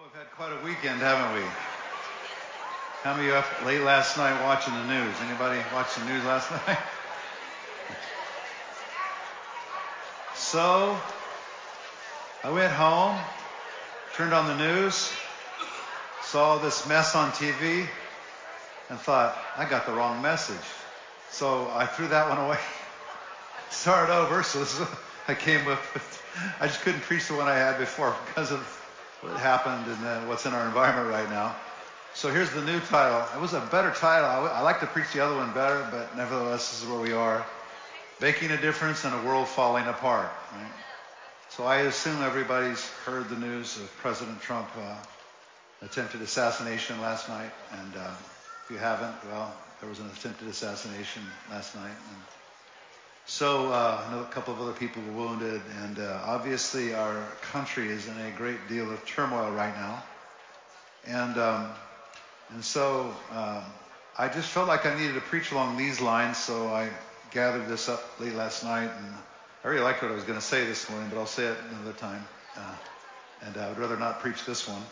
We've had quite a weekend, haven't we? How many of you up late last night watching the news? Anybody watch the news last night? So, I went home, turned on the news, saw this mess on TV, and thought, I got the wrong message. So I threw that one away, started over. So this is what I came up with. I just couldn't preach the one I had before because of what happened and what's in our environment right now. So here's the new title. It was a better title. I like to preach the other one better, but nevertheless, this is where we are. Making a difference in a world falling apart. Right? So I assume everybody's heard the news of President Trump attempted assassination last night. And if you haven't, well, there was an attempted assassination last night. And so I know a couple of other people were wounded. And obviously our country is in a great deal of turmoil right now. And so I just felt like I needed to preach along these lines. So I gathered this up late last night. And I really liked what I was going to say this morning, but I'll say it another time. And I would rather not preach this one.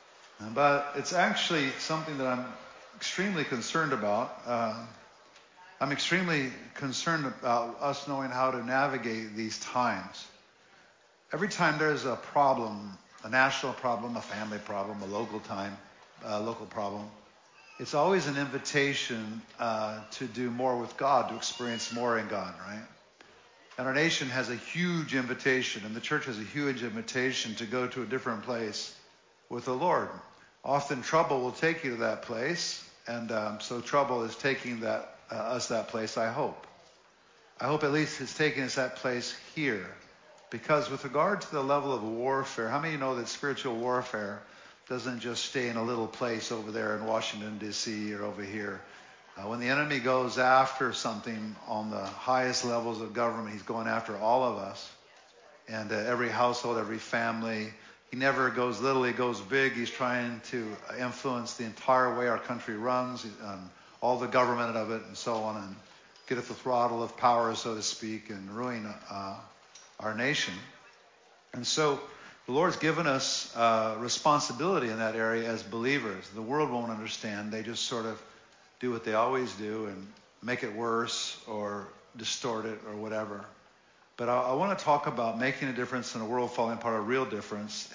But it's actually something that I'm extremely concerned about. I'm extremely concerned about us knowing how to navigate these times. Every time there's a problem, a national problem, a family problem, a local problem, it's always an invitation to do more with God, to experience more in God, right? And our nation has a huge invitation, and the church has a huge invitation to go to a different place with the Lord. Often trouble will take you to that place, and so trouble is taking us that place, I hope. I hope at least it's taking us that place here. Because with regard to the level of warfare, how many of you know that spiritual warfare doesn't just stay in a little place over there in Washington, D.C. or over here? When the enemy goes after something on the highest levels of government, he's going after all of us. And every household, every family. He never goes little, he goes big. He's trying to influence the entire way our country runs, all the government of it and so on, and get at the throttle of power, so to speak, and ruin our nation. And so the Lord's given us responsibility in that area as believers. The world won't understand. They just sort of do what they always do and make it worse or distort it or whatever. But I want to talk about making a difference in a world falling apart, a real difference.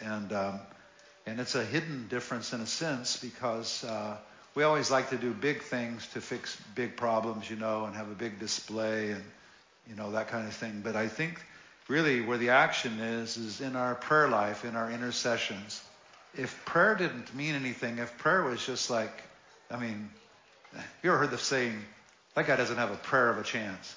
And it's a hidden difference in a sense because we always like to do big things to fix big problems, and have a big display and, that kind of thing. But I think really where the action is in our prayer life, in our intercessions. If prayer didn't mean anything, if prayer was just like, you ever heard the saying, that guy doesn't have a prayer of a chance.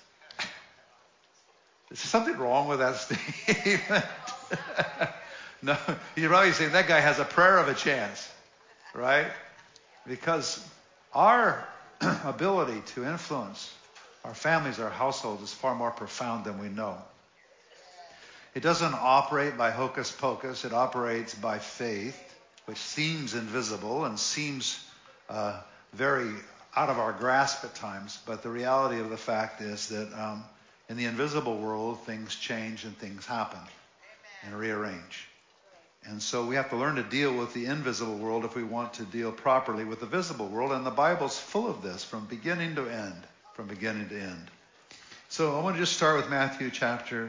Is there something wrong with that statement? No, you're probably saying that guy has a prayer of a chance, right? Because our ability to influence our families, our households is far more profound than we know. It doesn't operate by hocus pocus. It operates by faith, which seems invisible and seems very out of our grasp at times. But the reality of the fact is that in the invisible world, things change and things happen and rearrange. And so we have to learn to deal with the invisible world if we want to deal properly with the visible world. And the Bible's full of this from beginning to end, from beginning to end. So I want to just start with Matthew chapter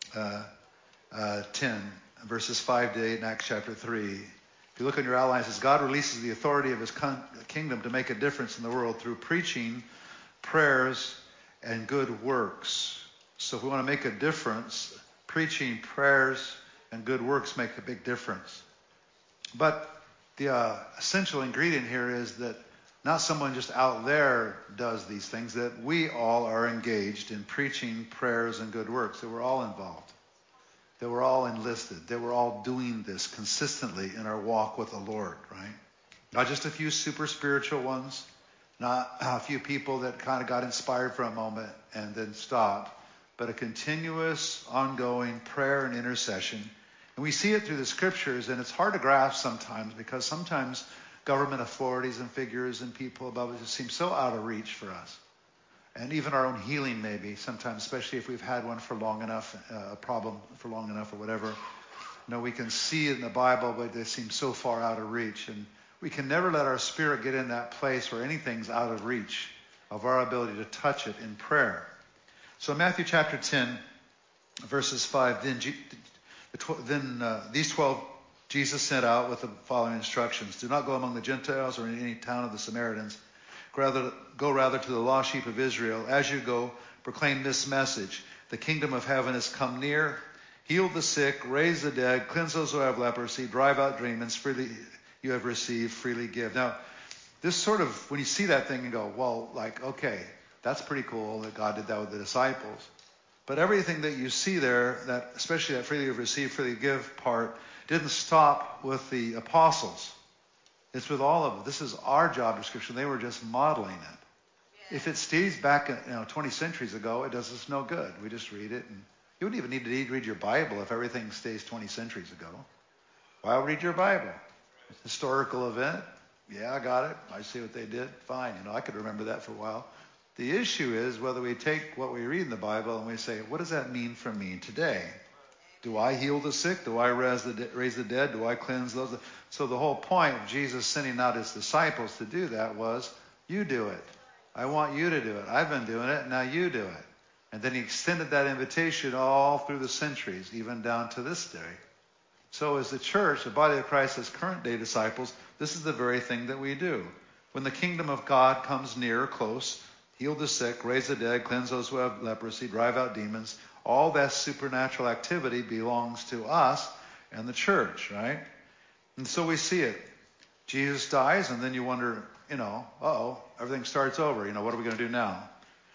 10, verses 5 to 8 in Acts chapter 3. If you look in your outlines, it says, God releases the authority of his kingdom to make a difference in the world through preaching, prayers, and good works. So if we want to make a difference, preaching, prayers, and good works make a big difference. But the essential ingredient here is that not someone just out there does these things, that we all are engaged in preaching, prayers, and good works, that we're all involved. That we're all enlisted, that we're all doing this consistently in our walk with the Lord, right? Not just a few super spiritual ones, not a few people that kind of got inspired for a moment and then stopped, but a continuous, ongoing prayer and intercession. And we see it through the scriptures, and it's hard to grasp sometimes because sometimes government authorities and figures and people above us just seem so out of reach for us. And even our own healing maybe sometimes, especially if we've had one for long enough, a problem for long enough or whatever. We can see it in the Bible, but they seem so far out of reach. And we can never let our spirit get in that place where anything's out of reach of our ability to touch it in prayer. So Matthew chapter 10, verses 5, these 12 Jesus sent out with the following instructions. Do not go among the Gentiles or in any town of the Samaritans. Go rather to the lost sheep of Israel. As you go, proclaim this message. The kingdom of heaven has come near. Heal the sick, raise the dead, cleanse those who have leprosy, drive out demons. Freely you have received, freely give. Now, this sort of, when you see that thing, you go, well, like, okay, that's pretty cool that God did that with the disciples. But everything that you see there, that especially that freely you have received, freely give part, didn't stop with the apostles. It's with all of them. This is our job description. They were just modeling it. Yeah. If it stays back 20 centuries ago, it does us no good. We just read it. And you wouldn't even need to read your Bible if everything stays 20 centuries ago. Why read your Bible? Historical event? Yeah, I got it. I see what they did. Fine. I could remember that for a while. The issue is whether we take what we read in the Bible and we say, what does that mean for me today? Do I heal the sick? Do I raise the dead? Do I cleanse those? So the whole point of Jesus sending out his disciples to do that was, you do it. I want you to do it. I've been doing it. Now you do it. And then he extended that invitation all through the centuries, even down to this day. So as the church, the body of Christ, as current day disciples, this is the very thing that we do. When the kingdom of God comes near, close, heal the sick, raise the dead, cleanse those who have leprosy, drive out demons, all that supernatural activity belongs to us and the church, right? And so we see it. Jesus dies, and then you wonder, everything starts over. What are we going to do now?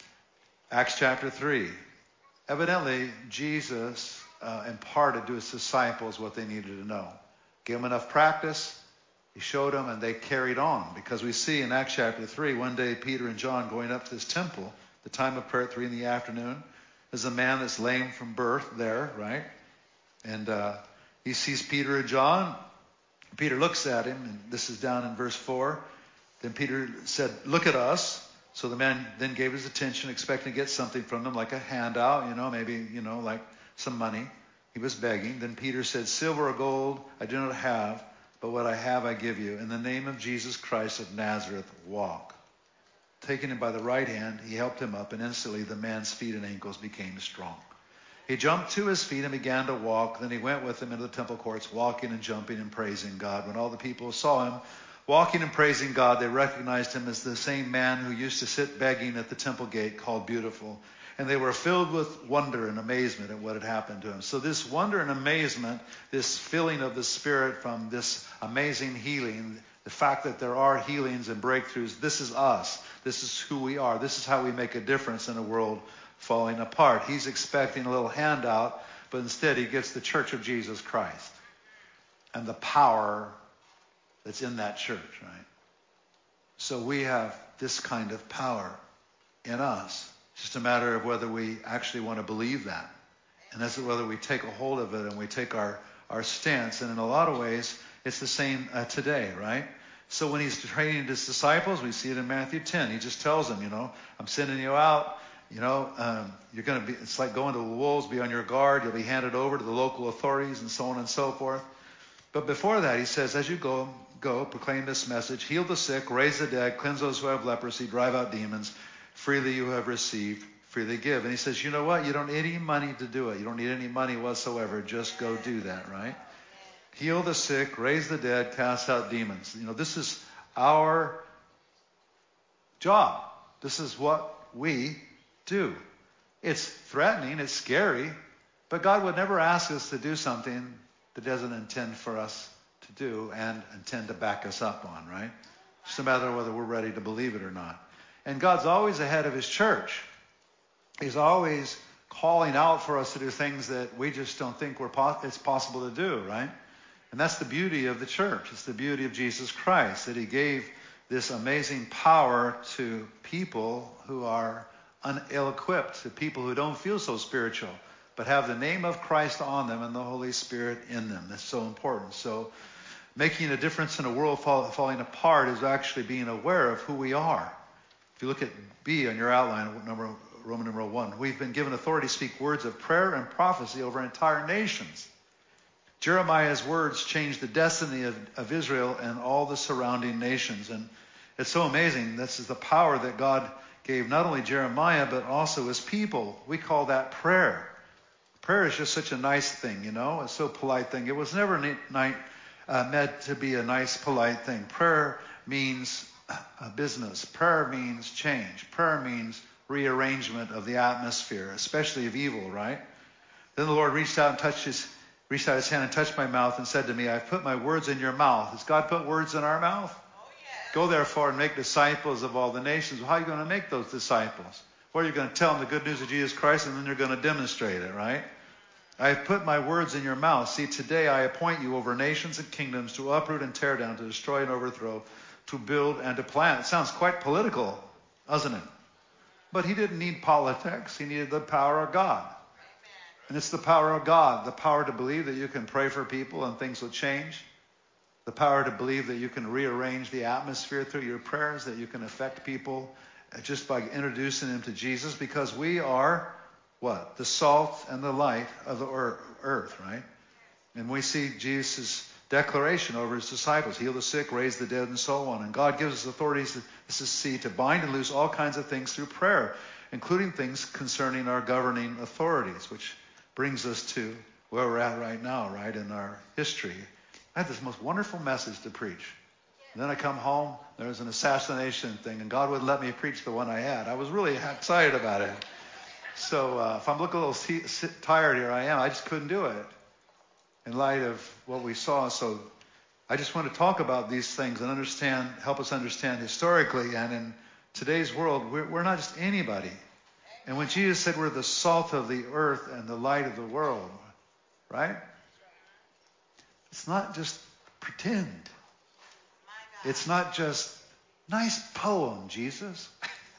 Acts chapter 3. Evidently, Jesus imparted to his disciples what they needed to know. Gave them enough practice. He showed them, and they carried on. Because we see in Acts chapter 3, one day Peter and John going up to this temple, the time of prayer at 3 in the afternoon. There's a man that's lame from birth there, right? And he sees Peter and John. Peter looks at him, and this is down in verse 4. Then Peter said, look at us. So the man then gave his attention, expecting to get something from them, like a handout, maybe, like some money. He was begging. Then Peter said, silver or gold I do not have, but what I have I give you. In the name of Jesus Christ of Nazareth, walk. Taking him by the right hand, he helped him up, and instantly the man's feet and ankles became strong. He jumped to his feet and began to walk. Then he went with them into the temple courts, walking and jumping and praising God. When all the people saw him walking and praising God, they recognized him as the same man who used to sit begging at the temple gate called Beautiful. And they were filled with wonder and amazement at what had happened to him. So this wonder and amazement, this filling of the Spirit from this amazing healing, the fact that there are healings and breakthroughs, this is us. This is who we are. This is how we make a difference in a world falling apart. He's expecting a little handout, but instead he gets the church of Jesus Christ and the power that's in that church, right? So we have this kind of power in us. It's just a matter of whether we actually want to believe that. And that's whether we take a hold of it and we take our stance. And in a lot of ways, it's the same today, right? So when he's training his disciples, we see it in Matthew 10. He just tells them, I'm sending you out. You're going to be, it's like going to the wolves, be on your guard. You'll be handed over to the local authorities and so on and so forth. But before that, he says, as you go, proclaim this message, heal the sick, raise the dead, cleanse those who have leprosy, drive out demons. Freely you have received, freely give. And he says, you know what? You don't need any money to do it. You don't need any money whatsoever. Just go do that, right? Heal the sick, raise the dead, cast out demons. This is our job. This is what we do. It's threatening, it's scary, but God would never ask us to do something that doesn't intend for us to do and intend to back us up on, right? It's a matter of whether we're ready to believe it or not. And God's always ahead of his church. He's always calling out for us to do things that we just don't think it's possible to do, right? And that's the beauty of the church. It's the beauty of Jesus Christ, that he gave this amazing power to people who are ill-equipped, to people who don't feel so spiritual, but have the name of Christ on them and the Holy Spirit in them. That's so important. So making a difference in a world falling apart is actually being aware of who we are. If you look at B on your outline, Roman numeral 1, we've been given authority to speak words of prayer and prophecy over entire nations. Jeremiah's words changed the destiny of Israel and all the surrounding nations. And it's so amazing. This is the power that God gave not only Jeremiah, but also his people. We call that prayer. Prayer is just such a nice thing, you know. It's so polite thing. It was never meant to be a nice, polite thing. Prayer means business. Prayer means change. Prayer means rearrangement of the atmosphere, especially of evil, right? Then the Lord reached out his hand and touched my mouth and said to me, I've put my words in your mouth. Has God put words in our mouth? Oh, yes. Go therefore and make disciples of all the nations. Well, how are you going to make those disciples? Well, you're going to tell them the good news of Jesus Christ, and then you're going to demonstrate it, right? I have put my words in your mouth. See, today I appoint you over nations and kingdoms to uproot and tear down, to destroy and overthrow, to build and to plant. It sounds quite political, doesn't it? But he didn't need politics. He needed the power of God. And it's the power of God, the power to believe that you can pray for people and things will change. The power to believe that you can rearrange the atmosphere through your prayers, that you can affect people just by introducing them to Jesus, because we are, what? The salt and the light of the earth, right? And we see Jesus' declaration over his disciples: heal the sick, raise the dead, and so on. And God gives us authorities, this is C, to bind and loose all kinds of things through prayer, including things concerning our governing authorities, which brings us to where we're at right now, right, in our history. I had this most wonderful message to preach. And then I come home, there was an assassination thing, and God wouldn't let me preach the one I had. I was really excited about it. So if I'm looking a little tired here, I just couldn't do it in light of what we saw. So I just want to talk about these things and help us understand historically. And in today's world, we're not just anybody. And when Jesus said we're the salt of the earth and the light of the world, right? It's not just pretend. It's not just nice poem, Jesus.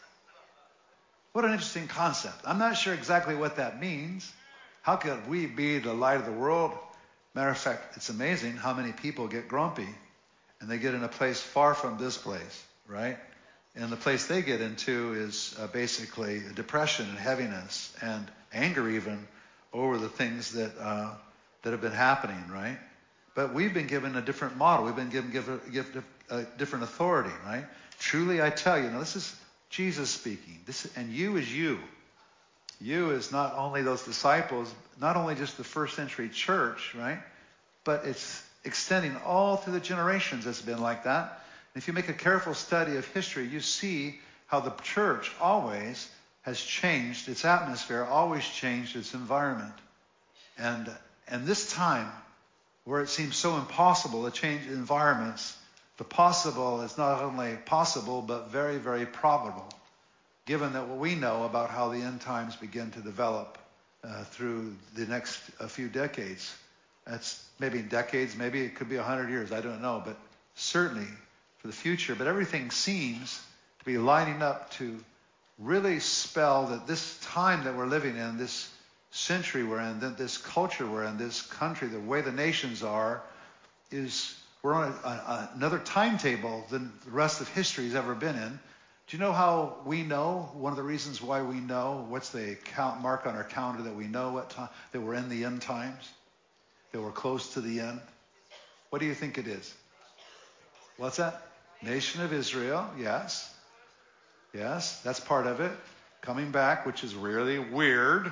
What an interesting concept. I'm not sure exactly what that means. How could we be the light of the world? Matter of fact, it's amazing how many people get grumpy and they get in a place far from this place, right? And the place they get into is basically depression and heaviness and anger even over the things that have been happening, right? But we've been given a different model. We've been given a different authority, right? Truly I tell you, now this is Jesus speaking. And you is you. You is not only those disciples, not only just the first century church, right? But it's extending all through the generations. It's been like that. If you make a careful study of history, you see how the church always has changed its atmosphere, always changed its environment. And this time, where it seems so impossible to change environments, the possible is not only possible, but very, very probable, given that what we know about how the end times begin to develop through the next few decades. That's maybe decades, maybe it could be 100 years, I don't know, but certainly for the future. But everything seems to be lining up to really spell that this time that we're living in, this century we're in, this culture we're in, this country, the way the nations are, we're on another timetable than the rest of history has ever been in. Do you know how we know? One of the reasons why we know, what's the mark on our calendar that we know what time, that we're in the end times, that we're close to the end? What do you think it is? What's that? Nation of Israel, yes. Yes, that's part of it. Coming back, which is really weird.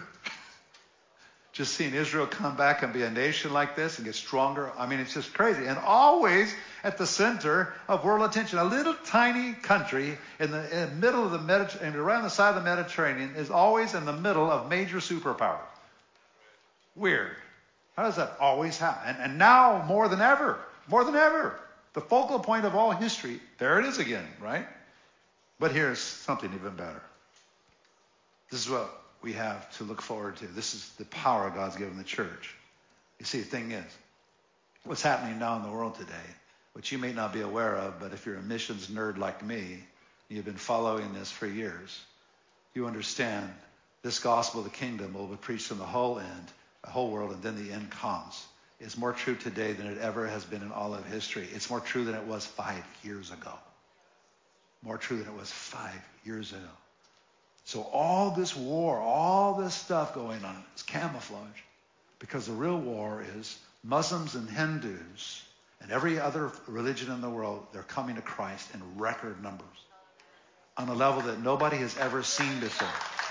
Just seeing Israel come back and be a nation like this and get stronger. I mean, it's just crazy. And always at the center of world attention. A little tiny country in the middle of the Mediterranean, around the side of the Mediterranean, is always in the middle of major superpowers. Weird. How does that always happen? And now more than ever, the focal point of all history, there it is again, right? But here's something even better. This is what we have to look forward to. This is the power God's given the church. You see, the thing is, what's happening now in the world today, which you may not be aware of, but if you're a missions nerd like me, you've been following this for years, you understand this gospel of the kingdom will be preached in the whole world, and then the end comes. It's more true today than it ever has been in all of history. It's more true than it was 5 years ago. More true than it was 5 years ago. So all this war, all this stuff going on is camouflage, because the real war is Muslims and Hindus and every other religion in the world, they're coming to Christ in record numbers on a level that nobody has ever seen before.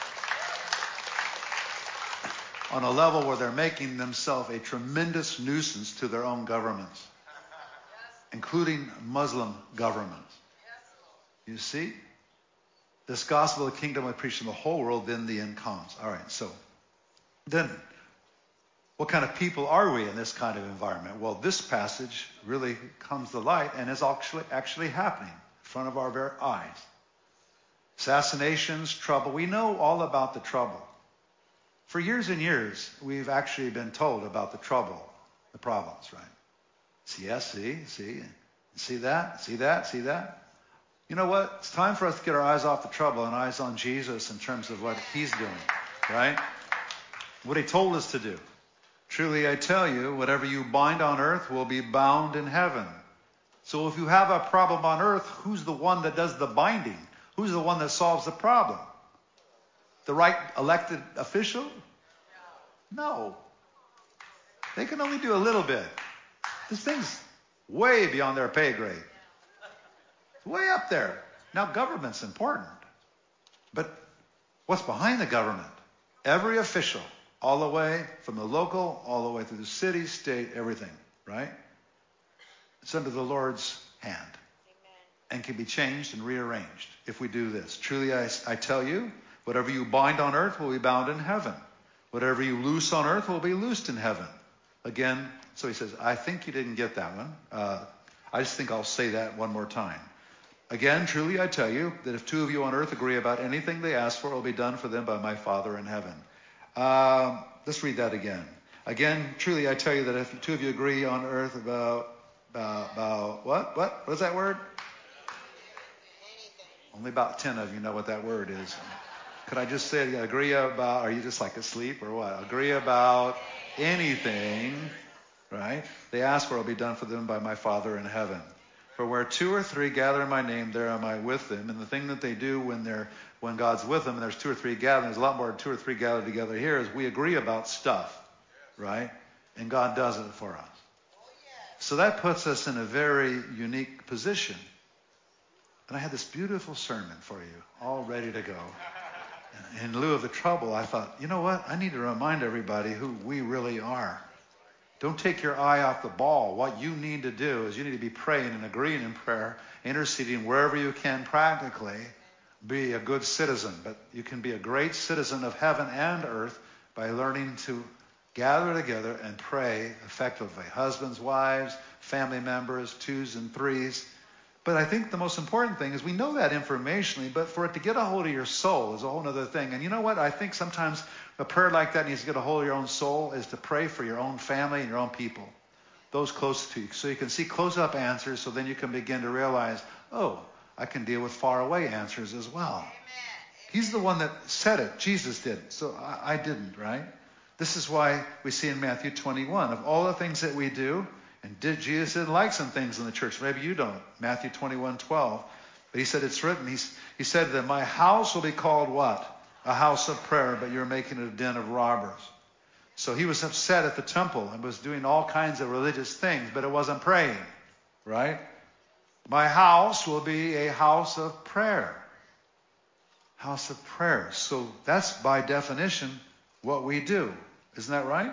On a level where they're making themselves a tremendous nuisance to their own governments, including Muslim governments. You see? This gospel of the kingdom will be preached in the whole world, then the end comes. All right, so then what kind of people are we in this kind of environment? Well, this passage really comes to light and is actually happening in front of our very eyes. Assassinations, trouble. We know all about the trouble. For years and years, we've actually been told about the trouble, the problems, right? See that? You know what? It's time for us to get our eyes off the trouble and eyes on Jesus in terms of what he's doing, right? What he told us to do. Truly, I tell you, whatever you bind on earth will be bound in heaven. So if you have a problem on earth, who's the one that does the binding? Who's the one that solves the problem? The right elected official? No. They can only do a little bit. This thing's way beyond their pay grade. It's way up there. Now, government's important. But what's behind the government? Every official, all the way from the local, all the way through the city, state, everything, right? It's under the Lord's hand. Amen. And can be changed and rearranged if we do this. Truly, I tell you, whatever you bind on earth will be bound in heaven. Whatever you loose on earth will be loosed in heaven. Again, so he says, I think you didn't get that one. I just think I'll say that one more time. Again, truly I tell you that if two of you on earth agree about anything they ask for, it will be done for them by my Father in heaven. Let's read that again. Again, truly I tell you that if two of you agree on earth about what? What is that word? Only about 10 of you know what that word is. Could I just say, agree about, are you just like asleep or what? Agree about anything, right? They ask for, it will be done for them by my Father in heaven. For where two or three gather in my name, there am I with them. And the thing that they do when God's with them, and there's two or three gathered, there's a lot more than two or three gathered together here, is we agree about stuff, right? And God does it for us. So that puts us in a very unique position. And I had this beautiful sermon for you, all ready to go. In lieu of the trouble, I thought, you know what? I need to remind everybody who we really are. Don't take your eye off the ball. What you need to do is you need to be praying and agreeing in prayer, interceding wherever you can practically. Be a good citizen. But you can be a great citizen of heaven and earth by learning to gather together and pray effectively. Husbands, wives, family members, twos and threes. But I think the most important thing is we know that informationally, but for it to get a hold of your soul is a whole other thing. And you know what? I think sometimes a prayer like that needs to get a hold of your own soul is to pray for your own family and your own people, those close to you. So you can see close-up answers, so then you can begin to realize, oh, I can deal with far-away answers as well. Amen. He's the one that said it. Jesus did. So I didn't, right? This is why we see in Matthew 21, of all the things that we do, and Jesus didn't like some things in the church. Maybe you don't. Matthew 21:12. But he said it's written. He said that my house will be called what? A house of prayer, but you're making it a den of robbers. So he was upset at the temple and was doing all kinds of religious things, but it wasn't praying, right? My house will be a house of prayer. House of prayer. So that's by definition what we do. Isn't that right?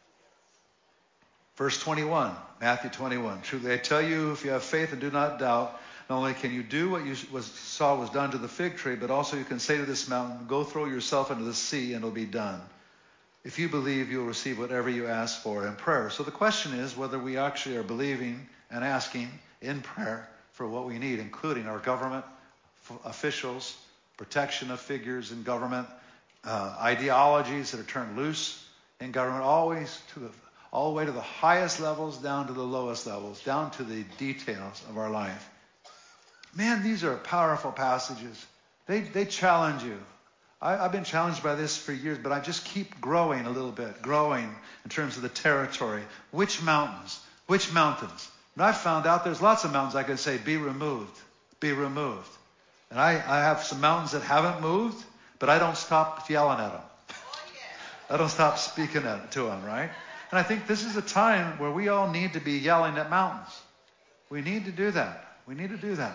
Verse 21, Matthew 21. Truly I tell you, if you have faith and do not doubt, not only can you do what you saw was done to the fig tree, but also you can say to this mountain, go throw yourself into the sea, and it'll be done. If you believe, you'll receive whatever you ask for in prayer. So the question is whether we actually are believing and asking in prayer for what we need, including our government officials, protection of figures in government, ideologies that are turned loose in government, all the way to the highest levels, down to the lowest levels, down to the details of our life. Man, these are powerful passages. They challenge you. I've been challenged by this for years, but I just keep growing a little bit, growing in terms of the territory. Which mountains? Which mountains? And I found out there's lots of mountains I can say, be removed, be removed. And I have some mountains that haven't moved, but I don't stop yelling at them. I don't stop speaking to them, right? And I think this is a time where we all need to be yelling at mountains. We need to do that. We need to do that.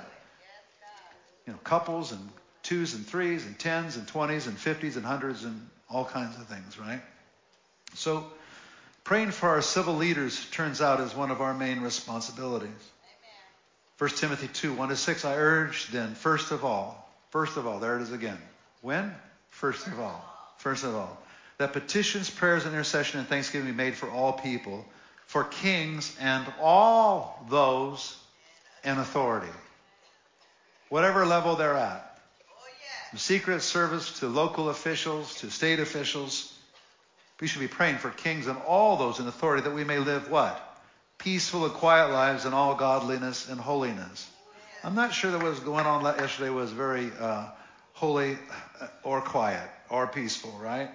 Couples and 2s and 3s and 10s and 20s and 50s and 100s and all kinds of things, right? So praying for our civil leaders turns out is one of our main responsibilities. 1 Timothy 2, 1-6, I urge then, first of all, there it is again. When? First of all, that petitions, prayers, and intercession and thanksgiving be made for all people, for kings and all those in authority, whatever level they're at. From Secret Service to local officials to state officials, we should be praying for kings and all those in authority that we may live what? Peaceful and quiet lives in all godliness and holiness. I'm not sure that what was going on yesterday was very holy or quiet or peaceful, right?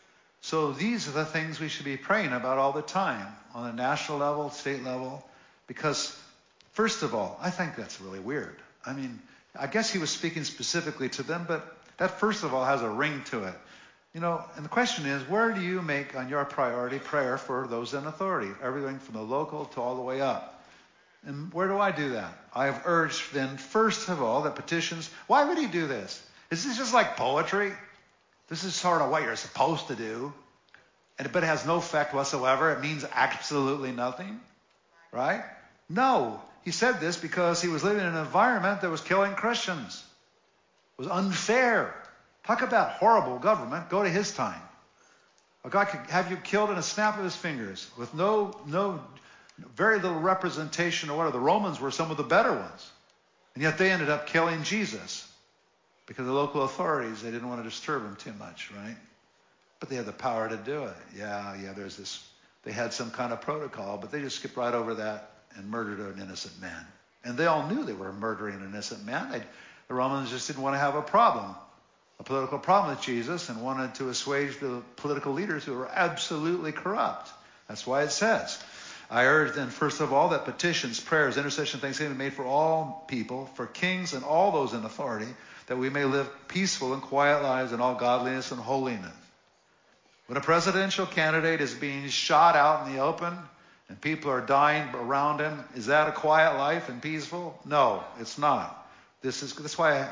So these are the things we should be praying about all the time on a national level, state level, because first of all, I think that's really weird. I mean, I guess he was speaking specifically to them, but that first of all has a ring to it. And the question is, where do you make on your priority prayer for those in authority? Everything from the local to all the way up. And where do I do that? I have urged then, first of all, that petitions. Why would he do this? Is this just like poetry? This is sort of what you're supposed to do. But it has no effect whatsoever. It means absolutely nothing. Right? No. He said this because he was living in an environment that was killing Christians. It was unfair. Talk about horrible government. Go to his time. A God could have you killed in a snap of his fingers with no very little representation of what the Romans were some of the better ones. And yet they ended up killing Jesus because the local authorities, they didn't want to disturb him too much, right? But they had the power to do it. Yeah, there's this. They had some kind of protocol, but they just skipped right over that and murdered an innocent man. And they all knew they were murdering an innocent man. The Romans just didn't want to have a political problem with Jesus, and wanted to assuage the political leaders who were absolutely corrupt. That's why it says, I urge then, first of all, that petitions, prayers, intercession, thanksgiving be made for all people, for kings and all those in authority, that we may live peaceful and quiet lives in all godliness and holiness. When a presidential candidate is being shot out in the open and people are dying around him, is that a quiet life and peaceful? No, it's not. That's why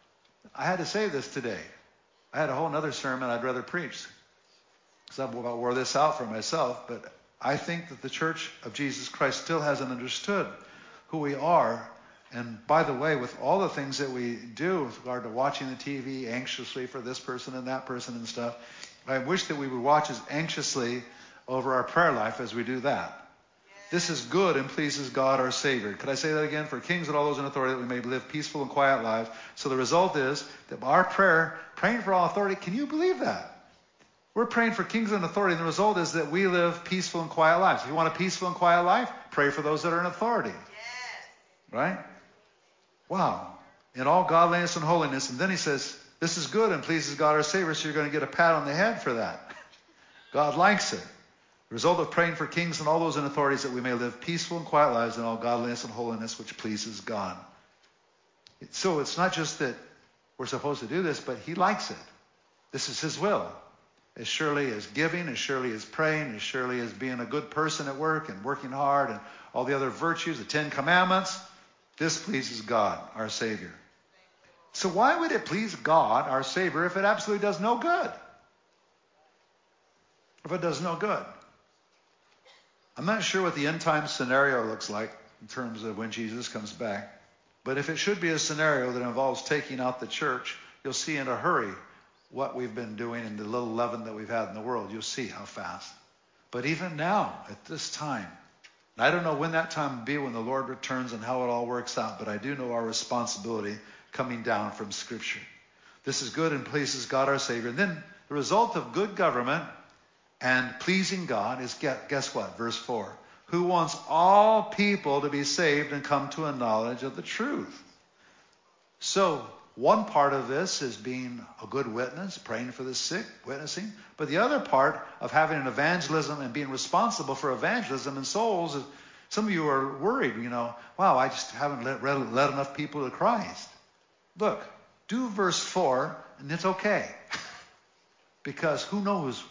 I had to say this today. I had a whole other sermon I'd rather preach, because I've about wore this out for myself, but I think that the Church of Jesus Christ still hasn't understood who we are. And by the way, with all the things that we do with regard to watching the TV anxiously for this person and that person and stuff, I wish that we would watch as anxiously over our prayer life as we do that. This is good and pleases God our Savior. Could I say that again? For kings and all those in authority, that we may live peaceful and quiet lives. So the result is that our prayer, praying for all authority, can you believe that? We're praying for kings and authority, and the result is that we live peaceful and quiet lives. If you want a peaceful and quiet life, pray for those that are in authority. Yes. Right? Wow. In all godliness and holiness. And then he says, this is good and pleases God our Savior, so you're going to get a pat on the head for that. God likes it. The result of praying for kings and all those in authorities, that we may live peaceful and quiet lives in all godliness and holiness, which pleases God. So it's not just that we're supposed to do this, but he likes it. This is his will. As surely as giving, as surely as praying, as surely as being a good person at work and working hard and all the other virtues, the 10 Commandments, this pleases God, our Savior. So why would it please God, our Savior, if it absolutely does no good? If it does no good. I'm not sure what the end time scenario looks like in terms of when Jesus comes back. But if it should be a scenario that involves taking out the church, you'll see in a hurry what we've been doing and the little leaven that we've had in the world. You'll see how fast. But even now, at this time, I don't know when that time will be, when the Lord returns and how it all works out, but I do know our responsibility coming down from Scripture. This is good and pleases God our Savior. And then the result of good government and pleasing God is, guess what? Verse 4. Who wants all people to be saved and come to a knowledge of the truth. So one part of this is being a good witness, praying for the sick, witnessing. But the other part of having an evangelism and being responsible for evangelism and souls is, some of you are worried, wow, I just haven't led enough people to Christ. Look, do verse 4 and it's okay. Because who knows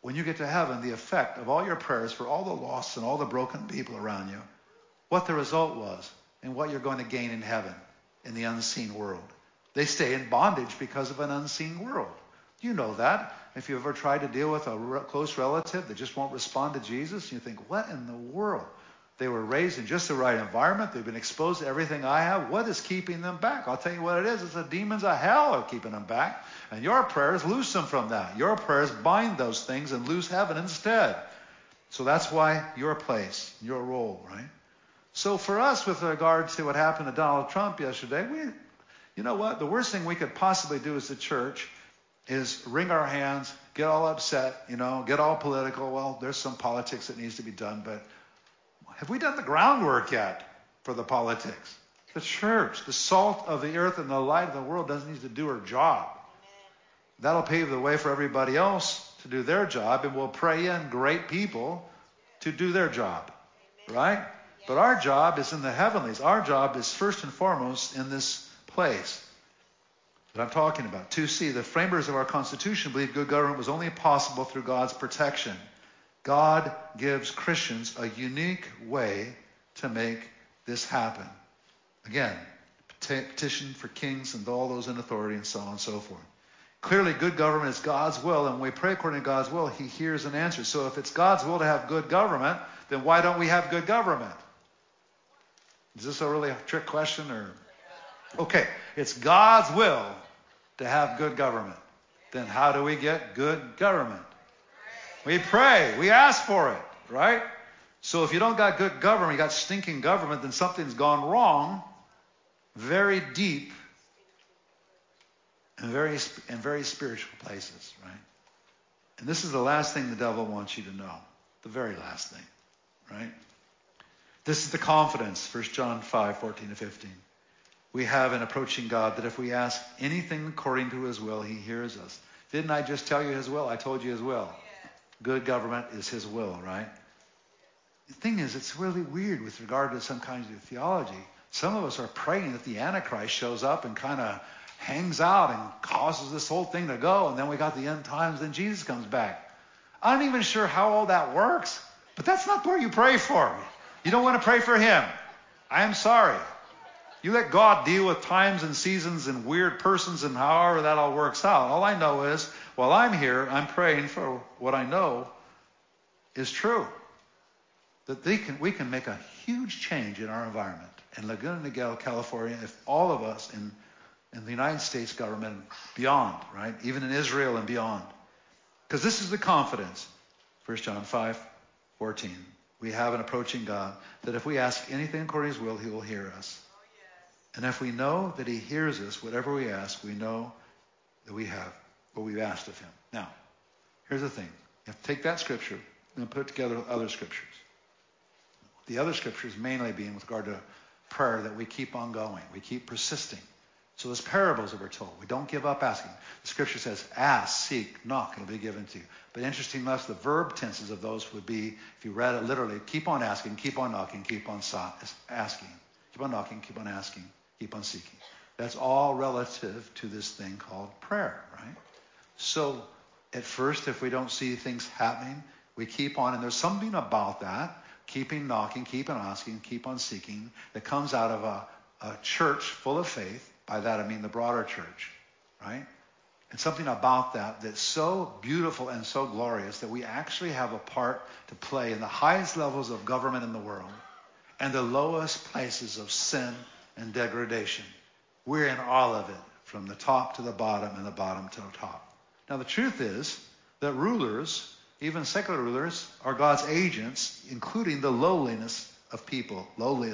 when you get to heaven, the effect of all your prayers for all the lost and all the broken people around you, what the result was and what you're going to gain in heaven in the unseen world. They stay in bondage because of an unseen world. You know that. If you ever tried to deal with a close relative that just won't respond to Jesus, you think, what in the world? They were raised in just the right environment. They've been exposed to everything I have. What is keeping them back? I'll tell you what it is. It's the demons of hell are keeping them back. And your prayers loose them from that. Your prayers bind those things and loose heaven instead. So that's why your place, your role, right? So for us, with regard to what happened to Donald Trump yesterday, you know what? The worst thing we could possibly do as a church is wring our hands, get all upset, get all political. Well, there's some politics that needs to be done, but have we done the groundwork yet for the politics? The church, the salt of the earth and the light of the world, doesn't need to do her job. That'll pave the way for everybody else to do their job, and we'll pray in great people to do their job, right? But our job is in the heavenlies. Our job is first and foremost in this place that I'm talking about. 2C, the framers of our Constitution believed good government was only possible through God's protection. God gives Christians a unique way to make this happen. Again, petition for kings and all those in authority and so on and so forth. Clearly, good government is God's will, and when we pray according to God's will, he hears and answers. So if it's God's will to have good government, then why don't we have good government? Is this a really trick question? Okay, it's God's will to have good government. Then how do we get good government? We pray. We ask for it, right? So if you don't got good government, you got stinking government, then something's gone wrong very deep in very spiritual places, right? And this is the last thing the devil wants you to know. The very last thing, right? This is the confidence, 1 John 5:14-15. We have in approaching God that if we ask anything according to his will, he hears us. Didn't I just tell you his will? I told you his will. Good government is his will, right? The thing is, it's really weird with regard to some kinds of theology. Some of us are praying that the Antichrist shows up and kind of hangs out and causes this whole thing to go, and then we got the end times, then Jesus comes back. I'm not even sure how all that works, but that's not where you pray for. You don't want to pray for him. I am sorry. You let God deal with times and seasons and weird persons and however that all works out. All I know is, while I'm here, I'm praying for what I know is true. That we can make a huge change in our environment. In Laguna Niguel, California, if all of us in the United States government and beyond, right? Even in Israel and beyond. Because this is the confidence. 1 John 5:14. We have an approaching God that if we ask anything according to his will, he will hear us. And if we know that he hears us, whatever we ask, we know that we have what we've asked of him. Now, here's the thing. You have to take that scripture and put it together with other scriptures. The other scriptures mainly being with regard to prayer that we keep on going. We keep persisting. So there's parables that we're told. We don't give up asking. The scripture says, ask, seek, knock, and it'll be given to you. But interesting enough, the verb tenses of those would be, if you read it literally, keep on asking, keep on knocking, keep on asking. Keep on knocking, keep on asking, keep on seeking. That's all relative to this thing called prayer, right? So at first, if we don't see things happening, we keep on, and there's something about that, keeping knocking, keep on asking, keep on seeking, that comes out of a church full of faith. By that I mean the broader church, right? And something about that that's so beautiful and so glorious that we actually have a part to play in the highest levels of government in the world and the lowest places of sin and degradation. We're in all of it, from the top to the bottom and the bottom to the top. Now the truth is that rulers, even secular rulers, are God's agents, including the lowliest of people.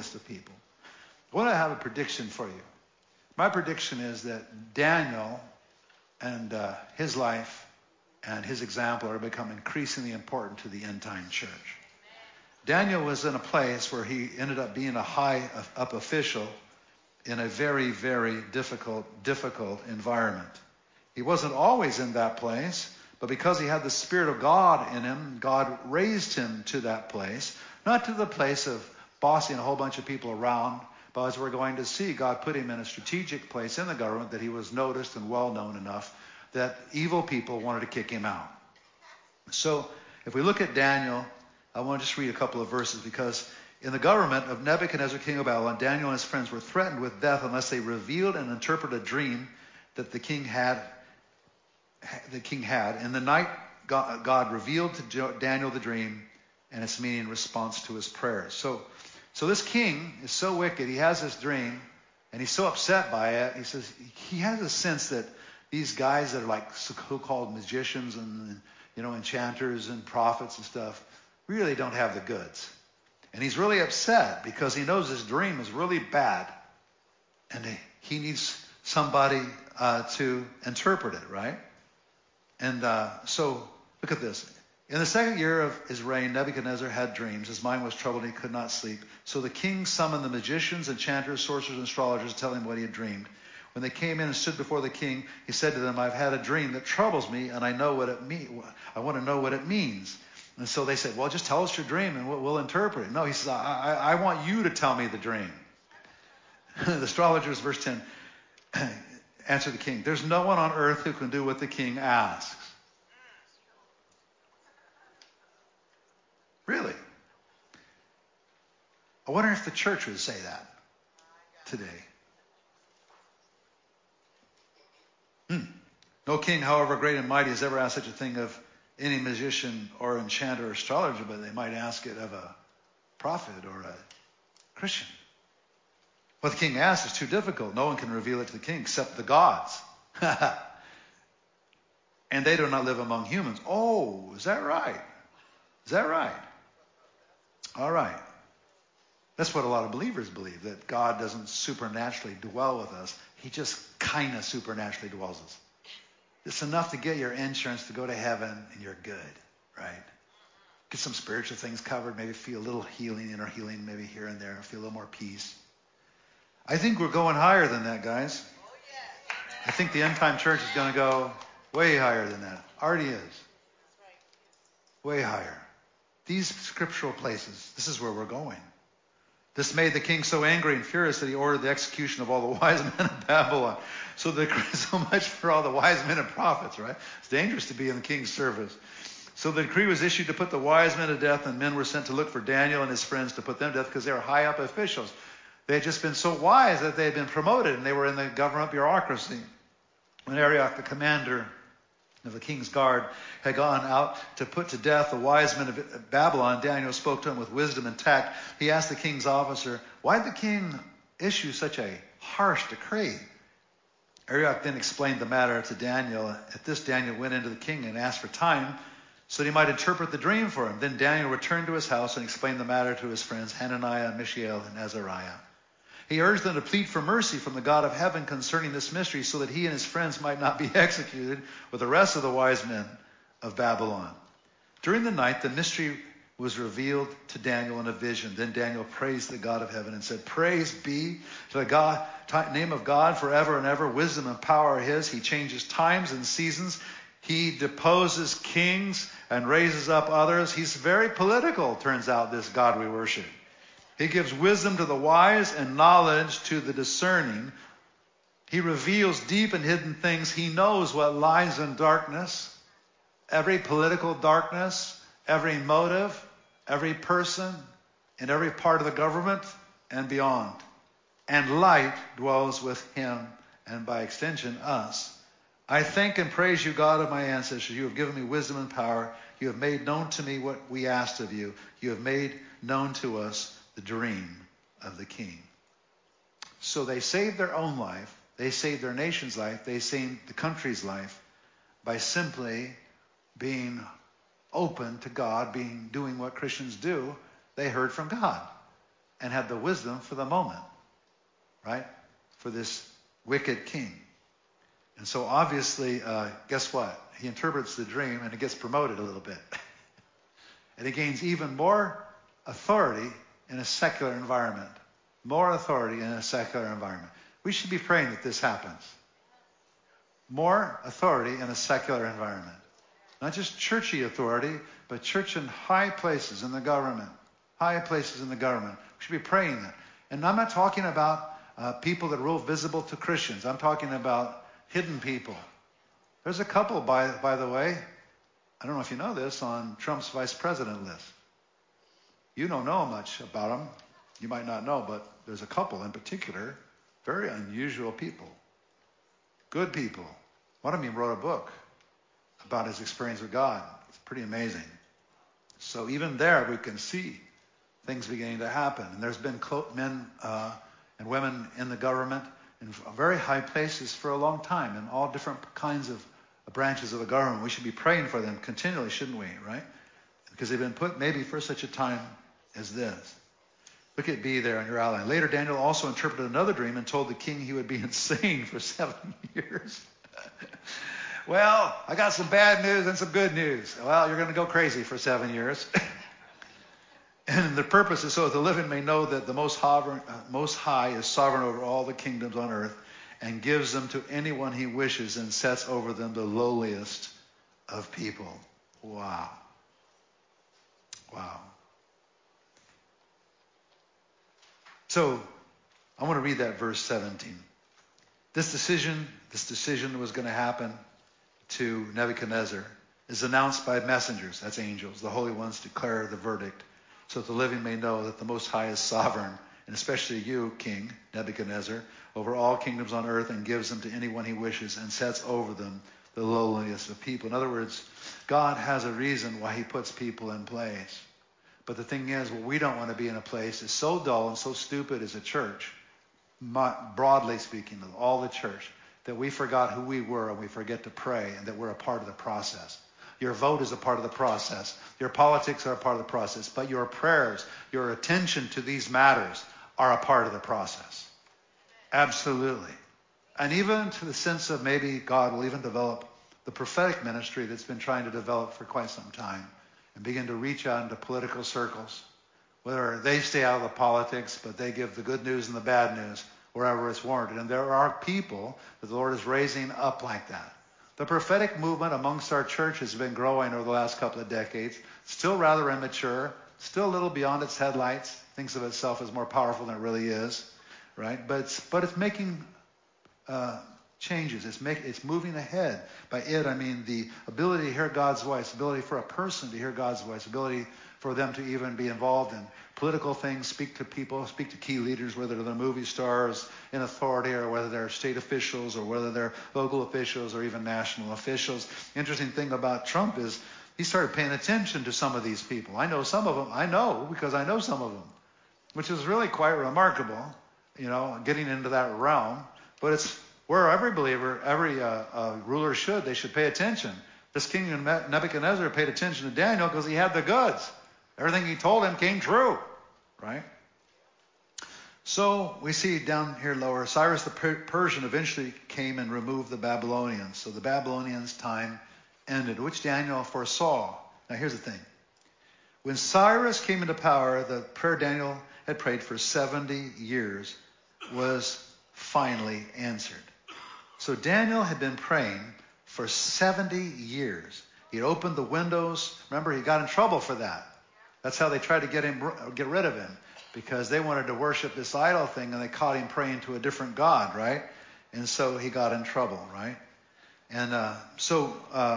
I want to have a prediction for you. My prediction is that Daniel and his life and his example are becoming increasingly important to the end-time church. Daniel was in a place where he ended up being a high-up official in a very, very difficult environment. He wasn't always in that place, but because he had the Spirit of God in him, God raised him to that place, not to the place of bossing a whole bunch of people around, but as we're going to see, God put him in a strategic place in the government that he was noticed and well-known enough that evil people wanted to kick him out. So if we look at Daniel, I want to just read a couple of verses, because in the government of Nebuchadnezzar, king of Babylon, Daniel and his friends were threatened with death unless they revealed and interpreted a dream that the king had. In the night, God revealed to Daniel the dream and its meaning in response to his prayers. So this king is so wicked. He has this dream, and he's so upset by it. He says he has a sense that these guys that are like so-called magicians and enchanters and prophets and stuff really don't have the goods. And he's really upset because he knows his dream is really bad, and he needs somebody to interpret it, right? And so look at this. In the second year of his reign, Nebuchadnezzar had dreams. His mind was troubled and he could not sleep. So the king summoned the magicians, enchanters, sorcerers, and astrologers to tell him what he had dreamed. When they came in and stood before the king, he said to them, I've had a dream that troubles me, and I know what it I want to know what it means. And so they said, well, just tell us your dream and we'll interpret it. No, he says, I want you to tell me the dream. The astrologers, verse 10, answered the king, there's no one on earth who can do what the king asks. Really? I wonder if the church would say that today. No king, however great and mighty, has ever asked such a thing of any magician or enchanter or astrologer, but they might ask it of a prophet or a Christian. What the king asks is too difficult. No one can reveal it to the king except the gods. And they do not live among humans. Oh, is that right? Is that right? All right. That's what a lot of believers believe, that God doesn't supernaturally dwell with us. He just kind of supernaturally dwells with us. It's enough to get your insurance to go to heaven and you're good, right? Get some spiritual things covered, maybe feel a little healing, inner healing, maybe here and there, feel a little more peace. I think we're going higher than that, guys. I think the end time church is going to go way higher than that. Already is. Way higher. These scriptural places, this is where we're going. This made the king so angry and furious that he ordered the execution of all the wise men of Babylon. So so much for all the wise men and prophets, right? It's dangerous to be in the king's service. So the decree was issued to put the wise men to death, and men were sent to look for Daniel and his friends to put them to death because they were high up officials. They had just been so wise that they had been promoted, and they were in the government bureaucracy. When Arioch, the commander of the king's guard, had gone out to put to death the wise men of Babylon, Daniel spoke to him with wisdom and tact. He asked the king's officer, why did the king issue such a harsh decree? Arioch then explained the matter to Daniel. At this, Daniel went into the king and asked for time so that he might interpret the dream for him. Then Daniel returned to his house and explained the matter to his friends Hananiah, Mishael, and Azariah. He urged them to plead for mercy from the God of heaven concerning this mystery so that he and his friends might not be executed with the rest of the wise men of Babylon. During the night, the mystery was revealed to Daniel in a vision. Then Daniel praised the God of heaven and said, praise be to the name of God forever and ever. Wisdom and power are his. He changes times and seasons. He deposes kings and raises up others. He's very political, turns out, this God we worship. He gives wisdom to the wise and knowledge to the discerning. He reveals deep and hidden things. He knows what lies in darkness, every political darkness, every motive, every person, in every part of the government and beyond. And light dwells with him, and by extension, us. I thank and praise you, God of my ancestors. You have given me wisdom and power. You have made known to me what we asked of you. You have made known to us the dream of the king. So they saved their own life. They saved their nation's life. They saved the country's life by simply being open to God, doing what Christians do. They heard from God and had the wisdom for the moment, right? For this wicked king. And so obviously, guess what? He interprets the dream and it gets promoted a little bit. And he gains even more authority in a secular environment. More authority in a secular environment. We should be praying that this happens. More authority in a secular environment. Not just churchy authority, but church in high places in the government. High places in the government. We should be praying that. And I'm not talking about people that rule visible to Christians. I'm talking about hidden people. There's a couple, by the way, I don't know if you know this, on Trump's vice president list. You don't know much about them. You might not know, but there's a couple in particular, very unusual people, good people. One of them wrote a book about his experience with God. It's pretty amazing. So even there, we can see things beginning to happen. And there's been men and women in the government in very high places for a long time, in all different kinds of branches of the government. We should be praying for them continually, shouldn't we, right? Because they've been put maybe for such a time as this. Look at B there on your outline. Later, Daniel also interpreted another dream and told the king he would be insane for 7 years. Well, I got some bad news and some good news. Well, you're going to go crazy for 7 years. And the purpose is so that the living may know that the Most High is sovereign over all the kingdoms on earth and gives them to anyone he wishes and sets over them the lowliest of people. Wow. Wow. So, I want to read that verse 17. This decision was going to happen to Nebuchadnezzar is announced by messengers, that's angels. The holy ones declare the verdict so that the living may know that the Most High is sovereign, and especially you, King Nebuchadnezzar, over all kingdoms on earth and gives them to anyone he wishes and sets over them the lowliest of people. In other words, God has a reason why he puts people in place. But the thing is, what we don't want to be in a place is so dull and so stupid as a church, broadly speaking, of all the church, that we forgot who we were and we forget to pray and that we're a part of the process. Your vote is a part of the process. Your politics are a part of the process. But your prayers, your attention to these matters are a part of the process. Absolutely. And even to the sense of maybe God will even develop the prophetic ministry that's been trying to develop for quite some time and begin to reach out into political circles, where they stay out of the politics, but they give the good news and the bad news wherever it's warranted. And there are people that the Lord is raising up like that. The prophetic movement amongst our church has been growing over the last couple of decades, still rather immature, still a little beyond its headlights, thinks of itself as more powerful than it really is, right? But it's making changes. It's moving ahead. By it, I mean the ability to hear God's voice, ability for a person to hear God's voice, ability for them to even be involved in political things, speak to people, speak to key leaders, whether they're movie stars in authority or whether they're state officials or whether they're local officials or even national officials. Interesting thing about Trump is he started paying attention to some of these people. I know some of them. I know because I know some of them, which is really quite remarkable, getting into that realm. But it's where every believer, every ruler should. They should pay attention. This king Nebuchadnezzar paid attention to Daniel because he had the goods. Everything he told him came true, right? So we see down here lower, Cyrus the Persian eventually came and removed the Babylonians. So the Babylonians' time ended, which Daniel foresaw. Now here's the thing. When Cyrus came into power, the prayer Daniel had prayed for 70 years was finally answered. So Daniel had been praying for 70 years. He had opened the windows. Remember, he got in trouble for that. That's how they tried to get rid of him, because they wanted to worship this idol thing, and they caught him praying to a different god, right? And so he got in trouble, right? And so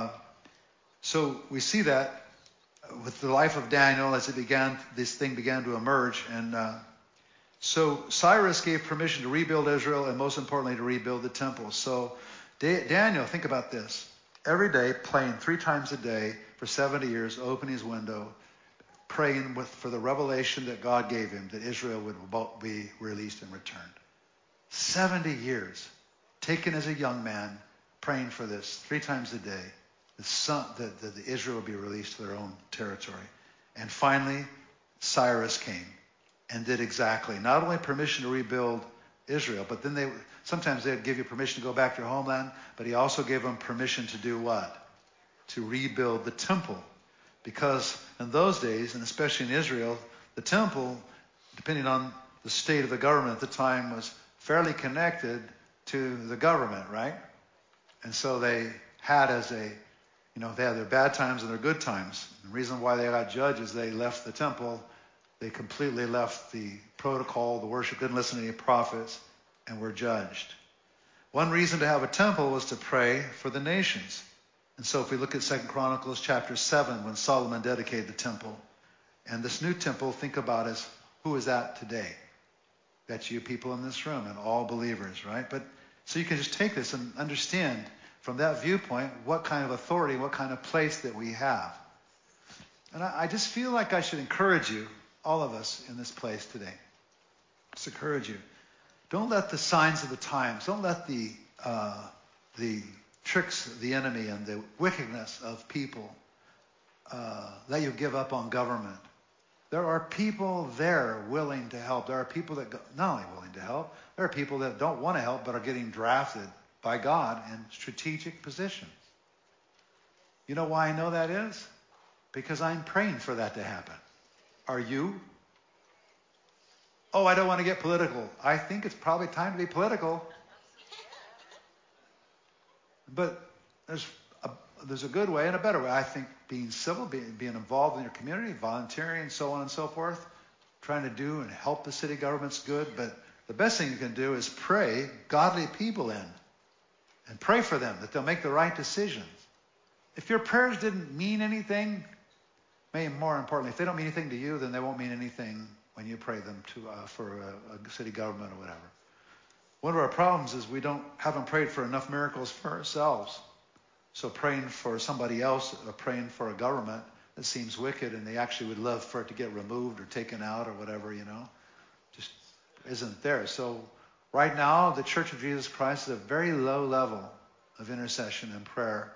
we see that with the life of Daniel as this thing began to emerge. And so Cyrus gave permission to rebuild Israel, and most importantly, to rebuild the temple. So Daniel, think about this. Every day, praying 3 times a day for 70 years, opening his window, praying for the revelation that God gave him, that Israel would be released and returned. 70 years, taken as a young man, praying for this 3 times a day, that Israel would be released to their own territory. And finally, Cyrus came and did exactly. Not only permission to rebuild Israel, but then sometimes they'd give you permission to go back to your homeland, but he also gave them permission to do what? To rebuild the temple. Because in those days, and especially in Israel, the temple, depending on the state of the government at the time, was fairly connected to the government, right? And so they had they had their bad times and their good times. The reason why they got judged is they left the temple. They completely left the protocol, the worship, didn't listen to any prophets, and were judged. One reason to have a temple was to pray for the nations. And so if we look at 2 Chronicles chapter 7, when Solomon dedicated the temple, and this new temple, think about as who is that today? That's you people in this room and all believers, right? But so you can just take this and understand from that viewpoint what kind of authority, what kind of place that we have. And I just feel like I should encourage you, all of us in this place today. Just encourage you. Don't let the signs of the times, don't let the tricks of the enemy and the wickedness of people let you give up on government. There are people there willing to help. There are people that not only willing to help, there are people that don't want to help but are getting drafted by God in strategic positions. You know why I know that is? Because I'm praying for that to happen. Are you? Oh, I don't want to get political. I think it's probably time to be political. But there's a good way and a better way. I think being civil, being involved in your community, volunteering, so on and so forth, trying to do and help the city government's good. But the best thing you can do is pray godly people in and pray for them that they'll make the right decisions. If your prayers didn't mean anything, maybe more importantly, if they don't mean anything to you, then they won't mean anything when you pray them for a city government or whatever. One of our problems is we haven't prayed for enough miracles for ourselves. So praying for somebody else or praying for a government that seems wicked and they actually would love for it to get removed or taken out or whatever, just isn't there. So right now, the Church of Jesus Christ is at a very low level of intercession and prayer.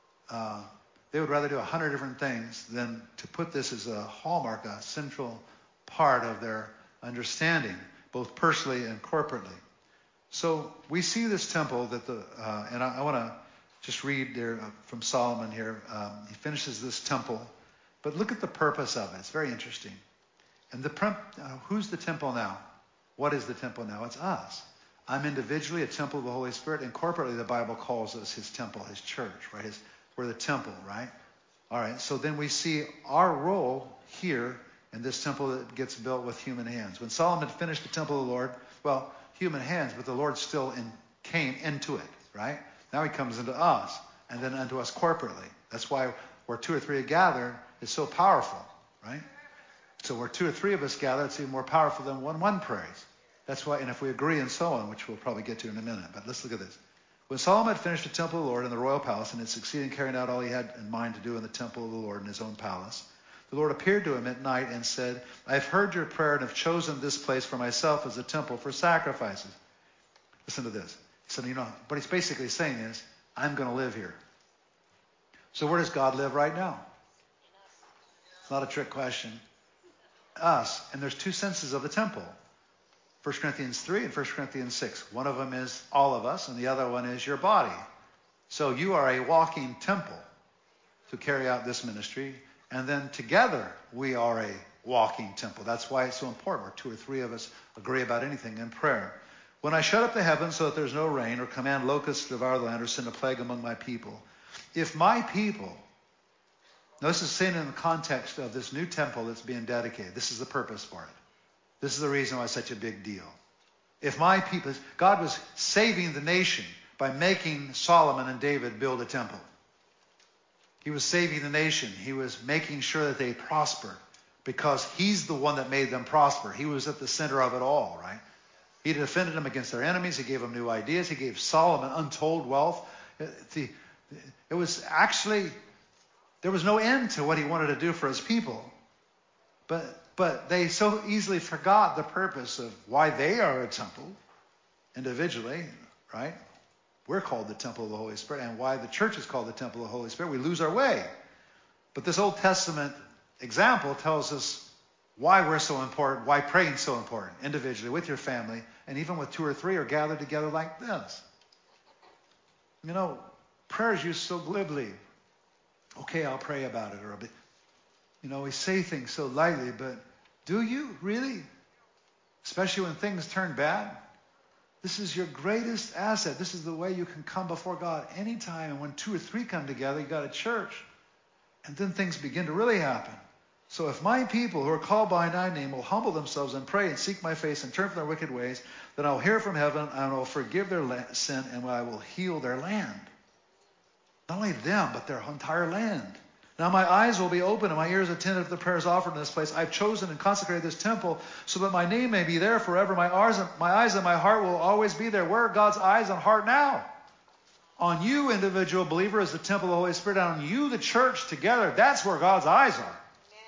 They would rather do 100 different things than to put this as a hallmark, a central part of their understanding, both personally and corporately. So we see this temple that and I want to just read there from Solomon here. He finishes this temple, but look at the purpose of it. It's very interesting. And who's the temple now? What is the temple now? It's us. I'm individually a temple of the Holy Spirit, and corporately the Bible calls us his temple, his church, right? We're the temple, right? All right, so then we see our role here in this temple that gets built with human hands. When Solomon finished the temple of the Lord, well, human hands, but the Lord still came into it, right? Now he comes into us, and then unto us corporately. That's why where 2 or 3 are gathered is so powerful, right? So where 2 or 3 of us gather, it's even more powerful than one prays. That's why, and if we agree and so on, which we'll probably get to in a minute, but let's look at this. When Solomon had finished the temple of the Lord in the royal palace and had succeeded in carrying out all he had in mind to do in the temple of the Lord in his own palace, the Lord appeared to him at night and said, I have heard your prayer and have chosen this place for myself as a temple for sacrifices. Listen to this. He said, what he's basically saying is, I'm going to live here. So where does God live right now? It's not a trick question. Us. And there's 2 senses of the temple. 1 Corinthians 3 and 1 Corinthians 6. One of them is all of us, and the other one is your body. So you are a walking temple to carry out this ministry. And then together we are a walking temple. That's why it's so important where 2 or 3 of us agree about anything in prayer. When I shut up the heavens so that there's no rain, or command locusts to devour the land, or send a plague among my people, if my people, now this is seen in the context of this new temple that's being dedicated. This is the purpose for it. This is the reason why it's such a big deal. If my people, God was saving the nation by making Solomon and David build a temple. He was saving the nation. He was making sure that they prospered because he's the one that made them prosper. He was at the center of it all, right? He defended them against their enemies. He gave them new ideas. He gave Solomon untold wealth. It was actually, there was no end to what he wanted to do for his people. But they so easily forgot the purpose of why they are a temple individually, right? We're called the temple of the Holy Spirit, and why the church is called the temple of the Holy Spirit. We lose our way. But this Old Testament example tells us why we're so important, why praying's so important, individually, with your family, and even with 2 or 3 are gathered together like this. Prayer is used so glibly. Okay, I'll pray about it. We say things so lightly, but do you really? Especially when things turn bad. This is your greatest asset. This is the way you can come before God anytime. And when 2 or 3 come together, you got a church. And then things begin to really happen. So if my people who are called by my name will humble themselves and pray and seek my face and turn from their wicked ways, then I'll hear from heaven and I will forgive their sin and I will heal their land. Not only them, but their entire land. Now my eyes will be open and my ears attentive to the prayers offered in this place. I've chosen and consecrated this temple so that my name may be there forever. My eyes and my heart will always be there. Where are God's eyes and heart now? On you, individual believer, as the temple of the Holy Spirit. On you, the church, together. That's where God's eyes are.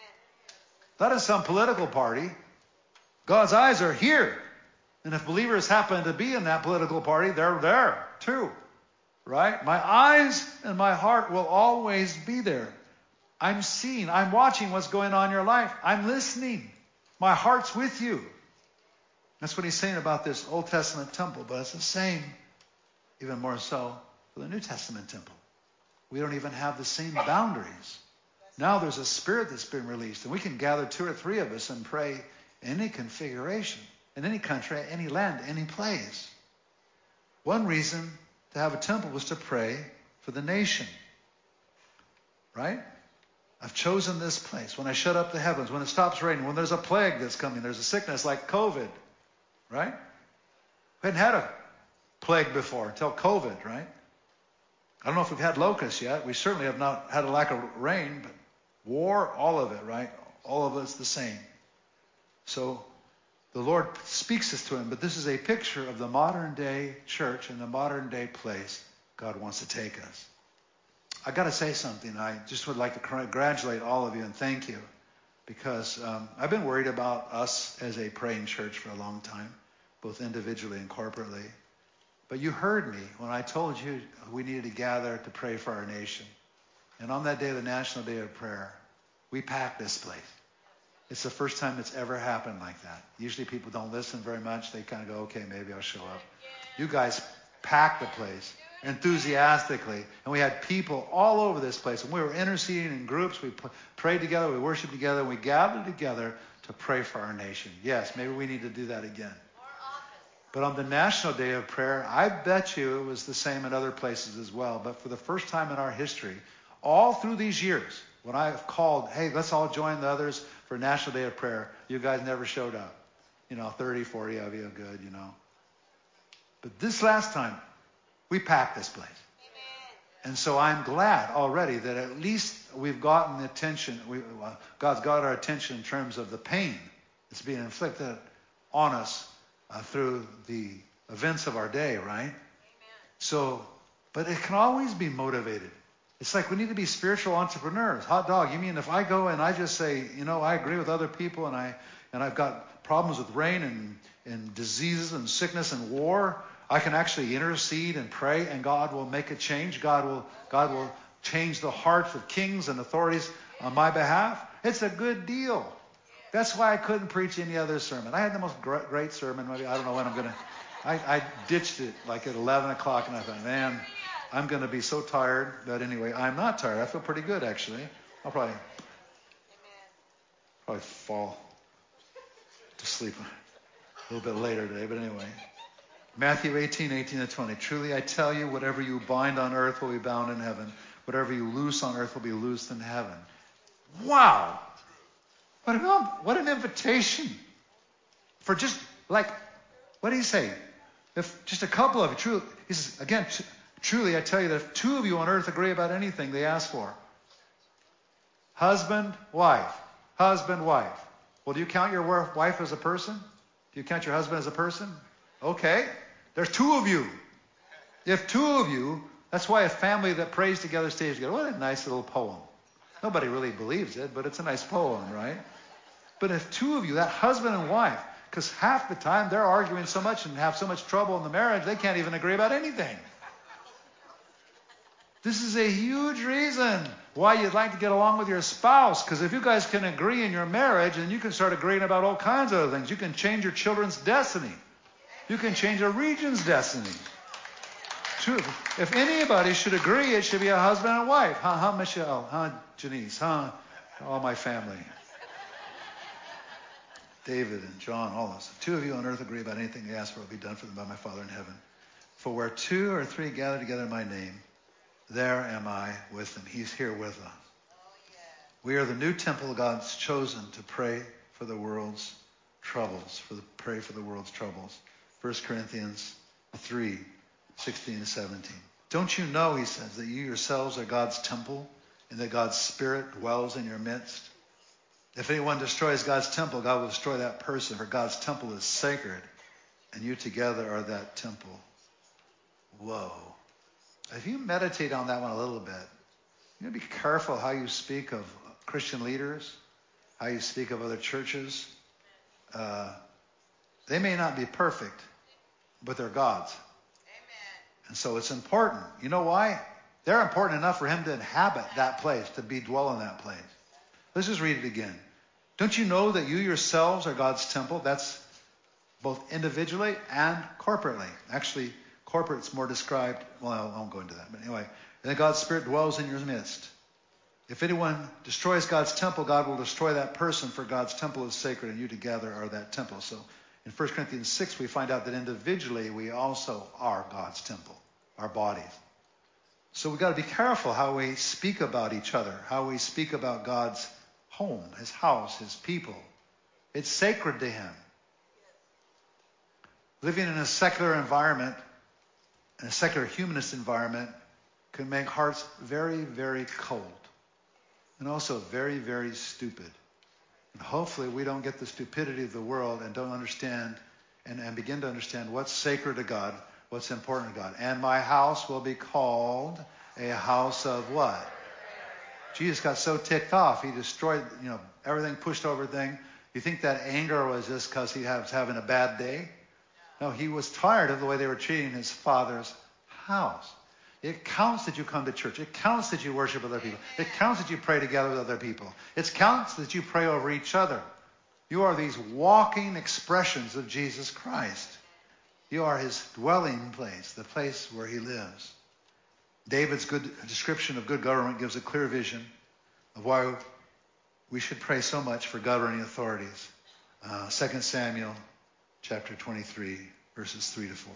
Not in some political party. God's eyes are here. And if believers happen to be in that political party, they're there too. Right? My eyes and my heart will always be there. I'm seeing, I'm watching what's going on in your life. I'm listening. My heart's with you. That's what he's saying about this Old Testament temple. But it's the same, even more so, for the New Testament temple. We don't even have the same boundaries. Now there's a spirit that's been released. And we can gather 2 or 3 of us and pray in any configuration, in any country, any land, any place. One reason to have a temple was to pray for the nation. Right? I've chosen this place. When I shut up the heavens, when it stops raining, when there's a plague that's coming, there's a sickness like COVID. Right? We hadn't had a plague before until COVID, right? I don't know if we've had locusts yet. We certainly have not had a lack of rain, but war, all of it, right? All of it's the same. So the Lord speaks this to him, but this is a picture of the modern day church and the modern day place God wants to take us. I got to say something. I just would like to congratulate all of you and thank you, because I've been worried about us as a praying church for a long time, both individually and corporately. But you heard me when I told you we needed to gather to pray for our nation. And on that day, the National Day of Prayer, we packed this place. It's the first time it's ever happened like that. Usually people don't listen very much. They kind of go, okay, maybe I'll show up. You guys packed the place enthusiastically. And we had people all over this place. And we were interceding in groups. We prayed together. We worshiped together. We gathered together to pray for our nation. Yes, maybe we need to do that again. But on the National Day of Prayer, I bet you it was the same in other places as well. But for the first time in our history, all through these years, when I have called, hey, let's all join the others for National Day of Prayer, you guys never showed up. 30, 40 of you, good, But this last time, we packed this place. Amen. And so I'm glad already that at least we've gotten the attention, God's got our attention in terms of the pain that's being inflicted on us through the events of our day, right? Amen. So, but it can always be motivated. It's like we need to be spiritual entrepreneurs. Hot dog, you mean if I go and I just say, I agree with other people and I've got problems with rain and diseases and sickness and war, I can actually intercede and pray and God will make a change. God will change the hearts of kings and authorities on my behalf. It's a good deal. That's why I couldn't preach any other sermon. I had the most great sermon. Maybe I don't know when I'm going to. I ditched it like at 11 o'clock, and I thought, man, I'm going to be so tired. But anyway, I'm not tired. I feel pretty good, actually. I'll probably fall to sleep a little bit later today. But anyway, Matthew 18:18-20. Truly I tell you, whatever you bind on earth will be bound in heaven. Whatever you loose on earth will be loosed in heaven. Wow. What an invitation for just like, what did he say? If just a couple of you, he says, again, truly I tell you that if 2 of you on earth agree about anything they ask for, husband, wife. Well, do you count your wife as a person? Do you count your husband as a person? Okay. There's 2 of you. If 2 of you, that's why a family that prays together stays together. What a nice little poem. Nobody really believes it, but it's a nice poem, right? But if 2 of you, that husband and wife, because half the time they're arguing so much and have so much trouble in the marriage, they can't even agree about anything. This is a huge reason why you'd like to get along with your spouse, because if you guys can agree in your marriage, then you can start agreeing about all kinds of other things. You can change your children's destiny. You can change a region's destiny. True. If anybody should agree, it should be a husband and wife. Huh, Michelle? Huh, Janice? Huh, all my family. David and John, all of us. If 2 of you on earth agree about anything they ask for, it will be done for them by my Father in heaven. For where 2 or 3 gather together in my name, there am I with them. He's here with us. We are the new temple God's chosen to pray for the world's troubles. Pray for the world's troubles. 1 Corinthians 3:16-17. Don't you know, he says, that you yourselves are God's temple and that God's Spirit dwells in your midst? If anyone destroys God's temple, God will destroy that person, for God's temple is sacred, and you together are that temple. Whoa. If you meditate on that one a little bit, you be careful how you speak of Christian leaders, how you speak of other churches. They may not be perfect, but they're God's. And so it's important. You know why? They're important enough for him to inhabit that place, to dwell in that place. Let's just read it again. Don't you know that you yourselves are God's temple? That's both individually and corporately. Actually, corporate's more described. Well, I won't go into that. But anyway, and that God's Spirit dwells in your midst. If anyone destroys God's temple, God will destroy that person, for God's temple is sacred, and you together are that temple. So in 1 Corinthians 6, we find out that individually we also are God's temple, our bodies. So we've got to be careful how we speak about each other, how we speak about God's home, his house, his people. It's sacred to him. Living in a secular environment, in a secular humanist environment, can make hearts very, very cold. And also very, very stupid. And hopefully we don't get the stupidity of the world and don't understand and begin to understand what's sacred to God, what's important to God. And my house will be called a house of what? Jesus got so ticked off, he destroyed, everything, pushed over everything. You think that anger was just because he was having a bad day? No, he was tired of the way they were treating his Father's house. It counts that you come to church. It counts that you worship other people. It counts that you pray together with other people. It counts that you pray over each other. You are these walking expressions of Jesus Christ. You are his dwelling place, the place where he lives. David's good description of good government gives a clear vision of why we should pray so much for governing authorities. 2 Samuel chapter 23, verses 3 to 4.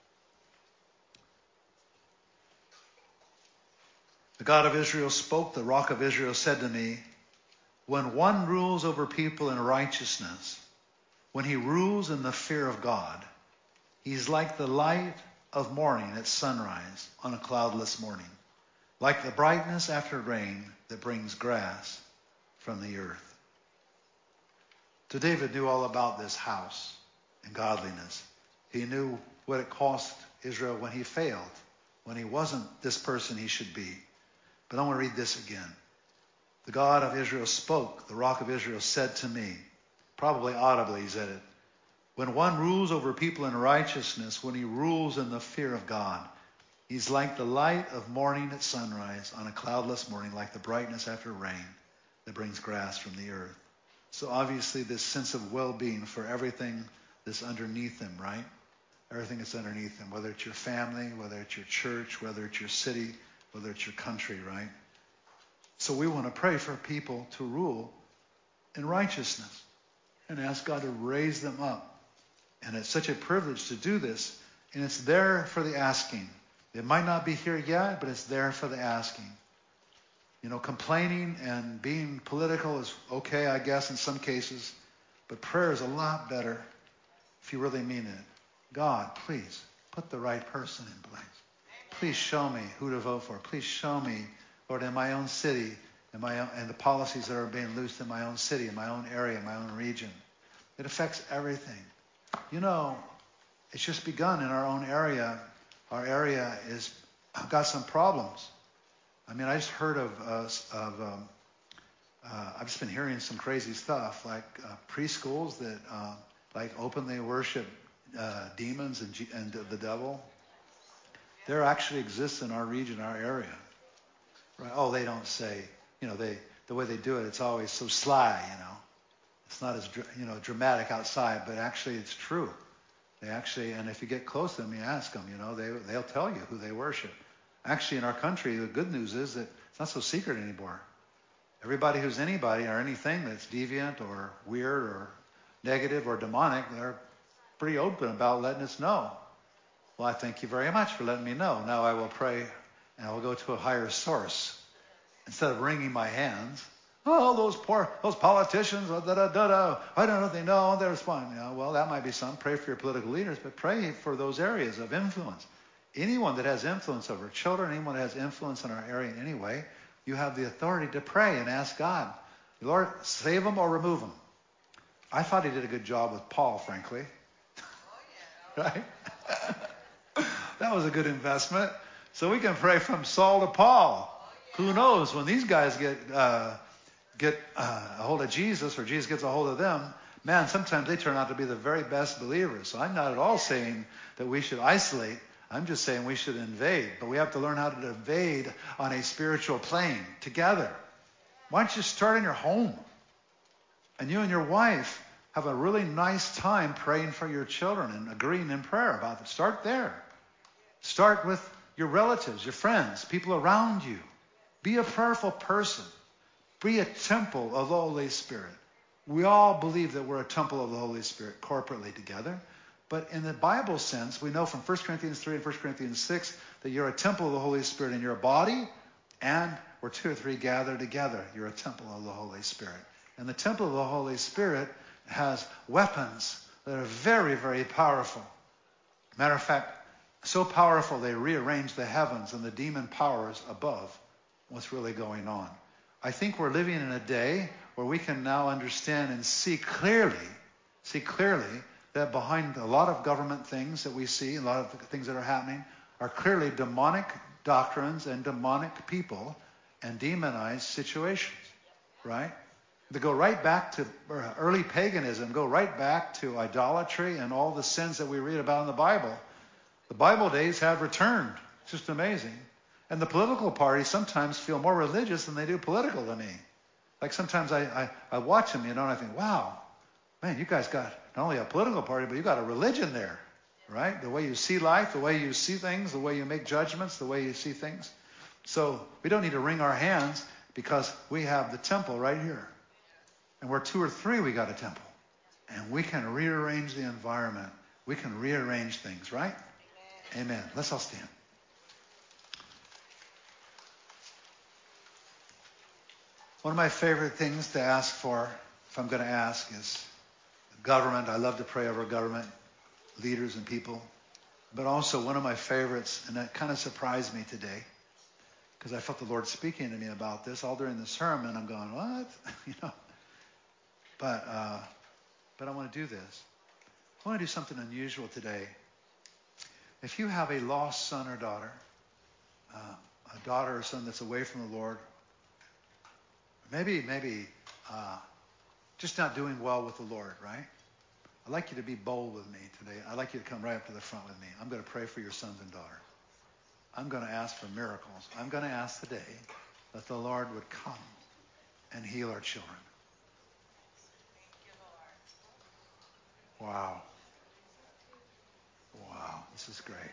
The God of Israel spoke, the Rock of Israel said to me, when one rules over people in righteousness, when he rules in the fear of God, he's like the light of morning at sunrise on a cloudless morning, like the brightness after rain that brings grass from the earth. So David knew all about this house and godliness. He knew what it cost Israel when he failed, when he wasn't this person he should be. But I want to read this again. The God of Israel spoke, the Rock of Israel said to me, probably audibly he said it, when one rules over people in righteousness, when he rules in the fear of God, he's like the light of morning at sunrise on a cloudless morning, like the brightness after rain that brings grass from the earth. So obviously this sense of well-being for everything that's underneath him, right? Everything that's underneath him, whether it's your family, whether it's your church, whether it's your city, whether it's your country, right? So we want to pray for people to rule in righteousness and ask God to raise them up. And it's such a privilege to do this, and it's there for the asking. It might not be here yet, but it's there for the asking. Complaining and being political is okay, I guess, in some cases, but prayer is a lot better if you really mean it. God, please put the right person in place. Please show me who to vote for. Please show me, Lord, in my own city, and the policies that are being loosed in my own city, in my own area, in my own region. It affects everything. It's just begun in our own area. Our area is got some problems. I just heard I've just been hearing some crazy stuff, like preschools that openly worship demons and the devil. There actually exists in our region, our area. Right? Oh, they don't say, the way they do it, it's always so sly, It's not as, dramatic outside, but actually it's true. They actually, and if you get close to them, you ask them, they'll tell you who they worship. Actually, in our country, the good news is that it's not so secret anymore. Everybody who's anybody or anything that's deviant or weird or negative or demonic, they're pretty open about letting us know. Well, I thank you very much for letting me know. Now I will pray and I will go to a higher source. Instead of wringing my hands, those politicians, I don't know if they know, they're fine. Well, that might be some. Pray for your political leaders, but pray for those areas of influence. anyone that has influence over children, anyone that has influence in our area in any way, you have the authority to pray and ask God, Lord, save them or remove them. I thought he did a good job with Paul, frankly. Right? That was a good investment. So we can pray from Saul to Paul. Who knows, when these guys get a hold of Jesus, or Jesus gets a hold of them, man, sometimes they turn out to be the very best believers. So I'm not at all saying that we should isolate. I'm just saying we should invade. But we have to learn how to invade on a spiritual plane together. Why don't you start in your home? And you and your wife have a really nice time praying for your children and agreeing in prayer about it. Start there. Start with your relatives, your friends, people around you. Be a prayerful person. Be a temple of the Holy Spirit. We all believe that we're a temple of the Holy Spirit corporately together. But in the Bible sense, we know from 1 Corinthians 3 and 1 Corinthians 6 that you're a temple of the Holy Spirit in your body, and where 2 or 3 gather together, you're a temple of the Holy Spirit. And the temple of the Holy Spirit has weapons that are very, very powerful. Matter of fact, so powerful they rearrange the heavens and the demon powers above what's really going on. I think we're living in a day where we can now understand and see clearly that behind a lot of government things that we see, a lot of things that are happening, are clearly demonic doctrines and demonic people and demonized situations, right? They go right back to early paganism, go right back to idolatry and all the sins that we read about in the Bible. The Bible days have returned. It's just amazing. And the political parties sometimes feel more religious than they do political to me. Like sometimes I watch them, and I think, wow, man, you guys got not only a political party, but you got a religion there, right? The way you see life, the way you see things, the way you make judgments, the way you see things. So we don't need to wring our hands because we have the temple right here. And where 2 or 3, we got a temple. And we can rearrange the environment. We can rearrange things, right? Amen. Let's all stand. One of my favorite things to ask for, if I'm going to ask, is government. I love to pray over government, leaders and people. But also one of my favorites, and that kind of surprised me today, because I felt the Lord speaking to me about this all during the sermon. I'm going, what? But I want to do this. I want to do something unusual today. If you have a lost son or daughter, a daughter or son that's away from the Lord, maybe just not doing well with the Lord, right? I'd like you to be bold with me today. I'd like you to come right up to the front with me. I'm going to pray for your sons and daughters. I'm going to ask for miracles. I'm going to ask today that the Lord would come and heal our children. Wow. Wow, this is great.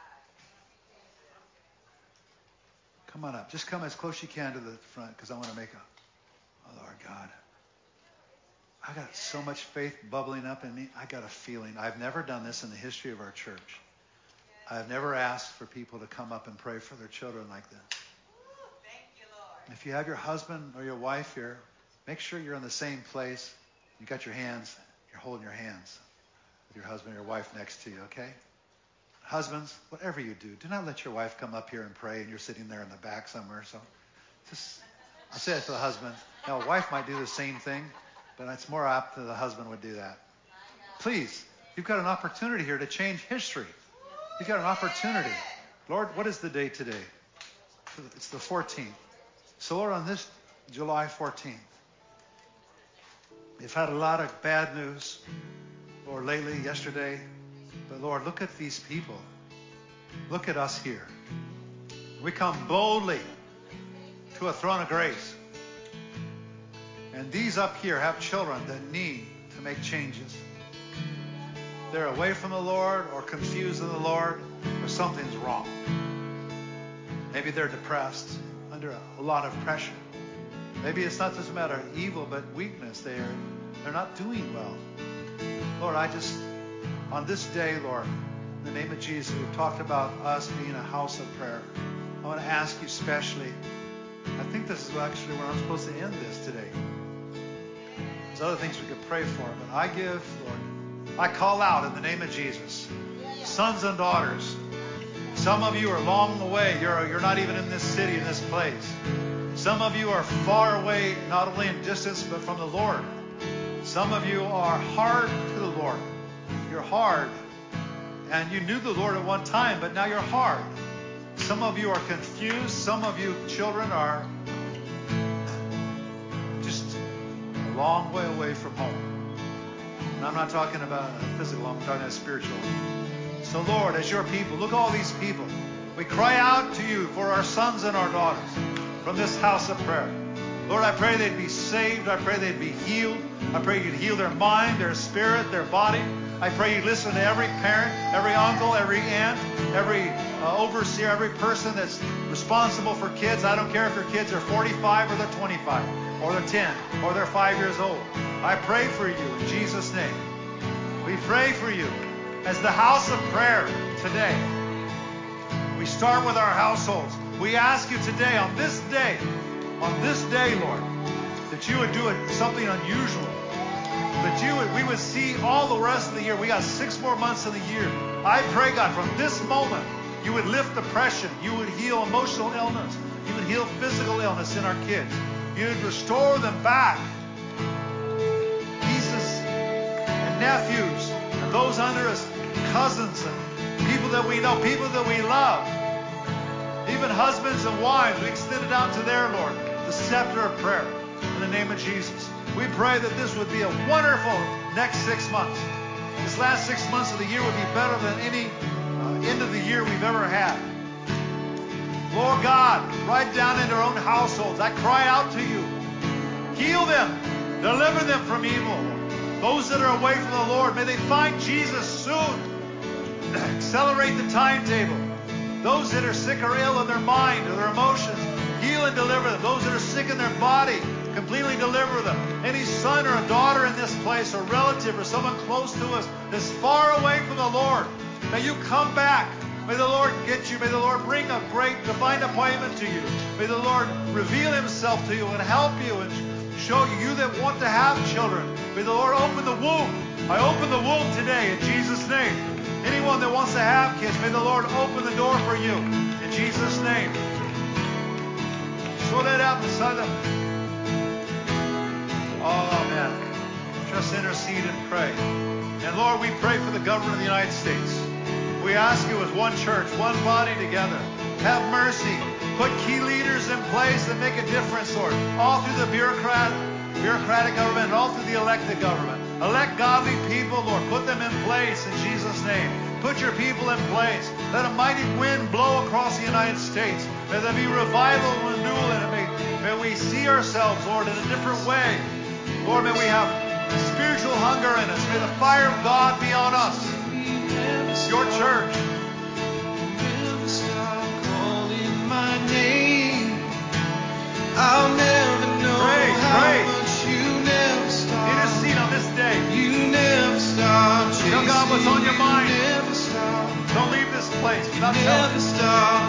Come on up. Just come as close as you can to the front, because I want to make oh, Lord God. I got so much faith bubbling up in me. I got a feeling. I've never done this in the history of our church. I've never asked for people to come up and pray for their children like this. Thank you, Lord. If you have your husband or your wife here, make sure you're in the same place. You got your hands. You're holding your hands with your husband or your wife next to you, okay? Husbands, whatever you do not let your wife come up here and pray and you're sitting there in the back somewhere. So just, I'll say it to the husband. Now, a wife might do the same thing, but it's more apt that the husband would do that. Please, you've got an opportunity here to change history. You've got an opportunity. Lord, what is the day today? It's the 14th. So, Lord, on this July 14th, we've had a lot of bad news, Lord, lately, yesterday. But, Lord, look at these people. Look at us here. We come boldly to a throne of grace. And these up here have children that need to make changes. They're away from the Lord or confused in the Lord, or something's wrong. Maybe they're depressed, under a lot of pressure. Maybe it's not just a matter of evil, but weakness. They're not doing well. Lord, on this day, Lord, in the name of Jesus, we've talked about us being a house of prayer. I want to ask you specially, I think this is actually where I'm supposed to end this today. There's other things we could pray for, but I call out in the name of Jesus, sons and daughters Some of you are long away. You're not even in this city, in this place. Some of you are far away, not only in distance, but from the Lord. Some of you are hard to the Lord. You're hard. And you knew the Lord at one time, but now you're hard. Some of you are confused. Some of you children are just a long way away from home. And I'm not talking about physical, I'm talking about spiritual. So Lord, as your people, look at all these people. We cry out to you for our sons and our daughters from this house of prayer. Lord, I pray they'd be saved. I pray they'd be healed. I pray you'd heal their mind, their spirit, their body. I pray you'd listen to every parent, every uncle, every aunt, every overseer, every person that's responsible for kids. I don't care if your kids are 45 or they're 25 or they're 10 or they're 5 years old. I pray for you in Jesus' name. We pray for you as the house of prayer today. We start with our households. We ask you today, on this day, Lord, that you would do something unusual. That we would see all the rest of the year. We got 6 more months of the year. I pray, God, from this moment, you would lift depression. You would heal emotional illness. You would heal physical illness in our kids. You would restore them back. Nieces and nephews and those under us, cousins and people that we know, people that we love. Even husbands and wives, we extend it out to their Lord, the scepter of prayer, in the name of Jesus. We pray that this would be a wonderful next 6 months. This last 6 months of the year would be better than any end of the year we've ever had. Lord God, right down into our own households, I cry out to you. Heal them. Deliver them from evil. Those that are away from the Lord, may they find Jesus soon. Accelerate the timetable. Those that are sick or ill in their mind or their emotions, heal and deliver them. Those that are sick in their body, completely deliver them. Any son or a daughter in this place, or relative or someone close to us that's far away from the Lord, may you come back. May the Lord get you. May the Lord bring a great divine appointment to you. May the Lord reveal himself to you and help you and show you that want to have children. May the Lord open the womb. I open the womb today in Jesus' name. Anyone that wants to have kids, may the Lord open the door for you in Jesus' name. Sort that out beside them. Oh, man. Just intercede and pray. And Lord, we pray for the government of the United States. We ask you as one church, one body together. Have mercy. Put key leaders in place that make a difference, Lord. All through the bureaucratic government, and all through the elected government. Elect godly people, Lord. Put them in place in Jesus' name. Put your people in place. Let a mighty wind blow across the United States. May there be revival and renewal in it. May we see ourselves, Lord, in a different way. Lord, may we have spiritual hunger in us. May the fire of God be on us. Your church. I'll never know pray. Much you never stop. Intercede on this day. You never stop. Tell God what's on your mind. Never stop. Don't leave this place without Never telling. stop.